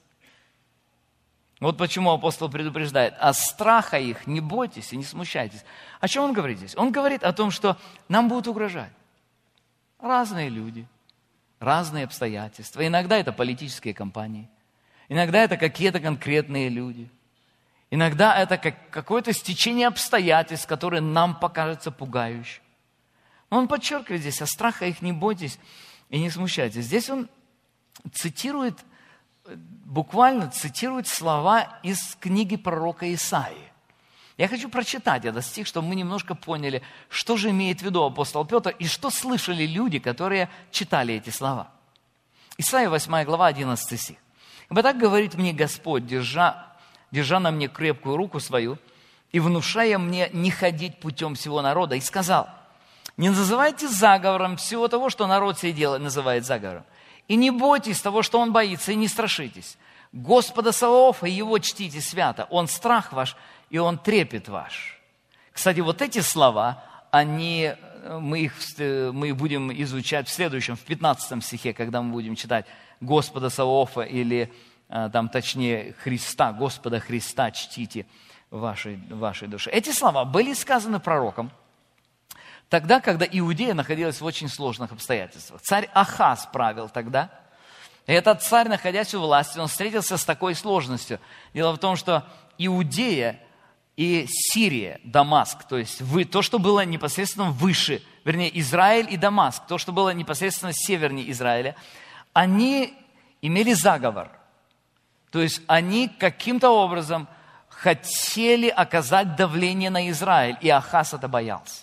Вот почему апостол предупреждает: «От страха их не бойтесь и не смущайтесь». О чем он говорит здесь? Он говорит о том, что нам будут угрожать разные люди, разные обстоятельства. Иногда это политические кампании, иногда это какие-то конкретные люди, иногда это как какое-то стечение обстоятельств, которые нам покажутся пугающим. Но он подчеркивает здесь: «От страха их не бойтесь и не смущайтесь». Здесь он цитирует, буквально цитирует слова из книги пророка Исаии. Я хочу прочитать этот стих, чтобы мы немножко поняли, что же имеет в виду апостол Петр и что слышали люди, которые читали эти слова. Исаия восьмая глава, одиннадцатый стих. «Ибо так говорит мне Господь, держа, держа на мне крепкую руку свою и внушая мне не ходить путем всего народа, и сказал: не называйте заговором всего того, что народ сей делает, называет заговором. И не бойтесь того, что он боится, и не страшитесь. Господа Саваофа, и его чтите свято. Он страх ваш, и он трепет ваш». Кстати, вот эти слова, они, мы, их, мы их будем изучать в следующем, в пятнадцатом стихе, когда мы будем читать Господа Саваофа, или там точнее Христа, Господа Христа чтите в вашей, в вашей душе. Эти слова были сказаны пророком тогда, когда Иудея находилась в очень сложных обстоятельствах. Царь Ахаз правил тогда. И этот царь, находясь у власти, он встретился с такой сложностью. Дело в том, что Иудея и Сирия, Дамаск, то есть вы, то, что было непосредственно выше, вернее, Израиль и Дамаск, то, что было непосредственно севернее Израиля, они имели заговор. То есть они каким-то образом хотели оказать давление на Израиль, и Ахаз это боялся.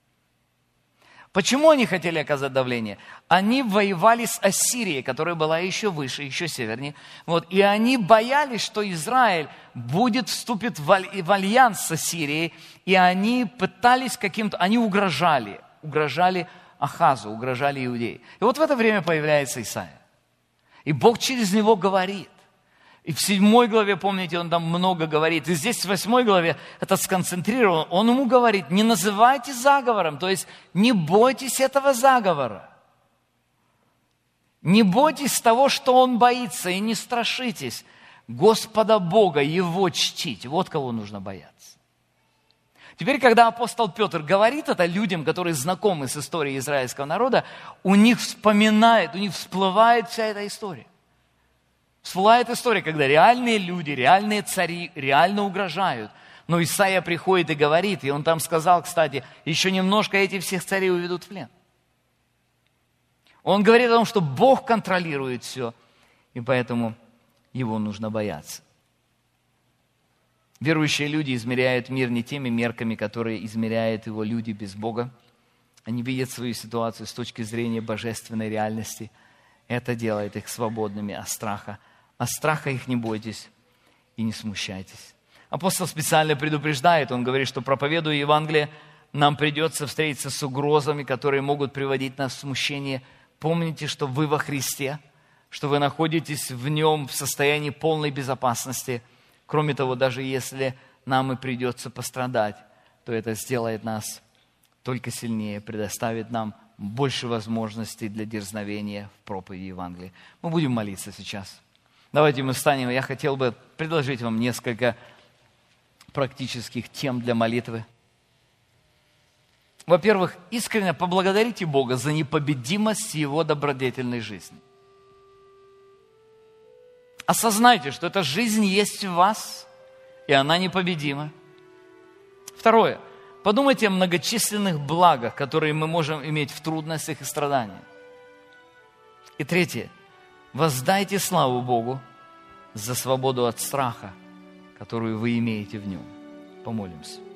Почему они хотели оказать давление? Они воевали с Ассирией, которая была еще выше, еще севернее. Вот, и они боялись, что Израиль будет, вступит в альянс с Ассирией. И они пытались каким-то, они угрожали, угрожали Ахазу, угрожали Иудеи. И вот в это время появляется Исаия. И Бог через него говорит. И в седьмой главе, помните, он там много говорит. И здесь в восьмой главе это сконцентрировано. Он ему говорит: не называйте заговором, то есть не бойтесь этого заговора. Не бойтесь того, что он боится, и не страшитесь Господа Бога, Его чтить. Вот кого нужно бояться. Теперь, когда апостол Петр говорит это людям, которые знакомы с историей израильского народа, у них вспоминает, у них всплывает вся эта история. Всплывает история, когда реальные люди, реальные цари реально угрожают. Но Исаия приходит и говорит, и он там сказал, кстати, еще немножко эти всех царей уведут в плен. Он говорит о том, что Бог контролирует все, и поэтому его нужно бояться. Верующие люди измеряют мир не теми мерками, которые измеряют его люди без Бога. Они видят свою ситуацию с точки зрения божественной реальности. Это делает их свободными от страха. От страха их не бойтесь и не смущайтесь. Апостол специально предупреждает, он говорит, что проповедуя Евангелие, нам придется встретиться с угрозами, которые могут приводить нас в смущение. Помните, что вы во Христе, что вы находитесь в Нем в состоянии полной безопасности. Кроме того, даже если нам и придется пострадать, то это сделает нас только сильнее, предоставит нам больше возможностей для дерзновения в проповеди Евангелия. Мы будем молиться сейчас. Давайте мы встанем. Я хотел бы предложить вам несколько практических тем для молитвы. Во-первых, искренне поблагодарите Бога за непобедимость Его добродетельной жизни. Осознайте, что эта жизнь есть в вас, и она непобедима. Второе. Подумайте о многочисленных благах, которые мы можем иметь в трудностях и страданиях. И третье. Воздайте славу Богу за свободу от страха, которую вы имеете в Нем. Помолимся.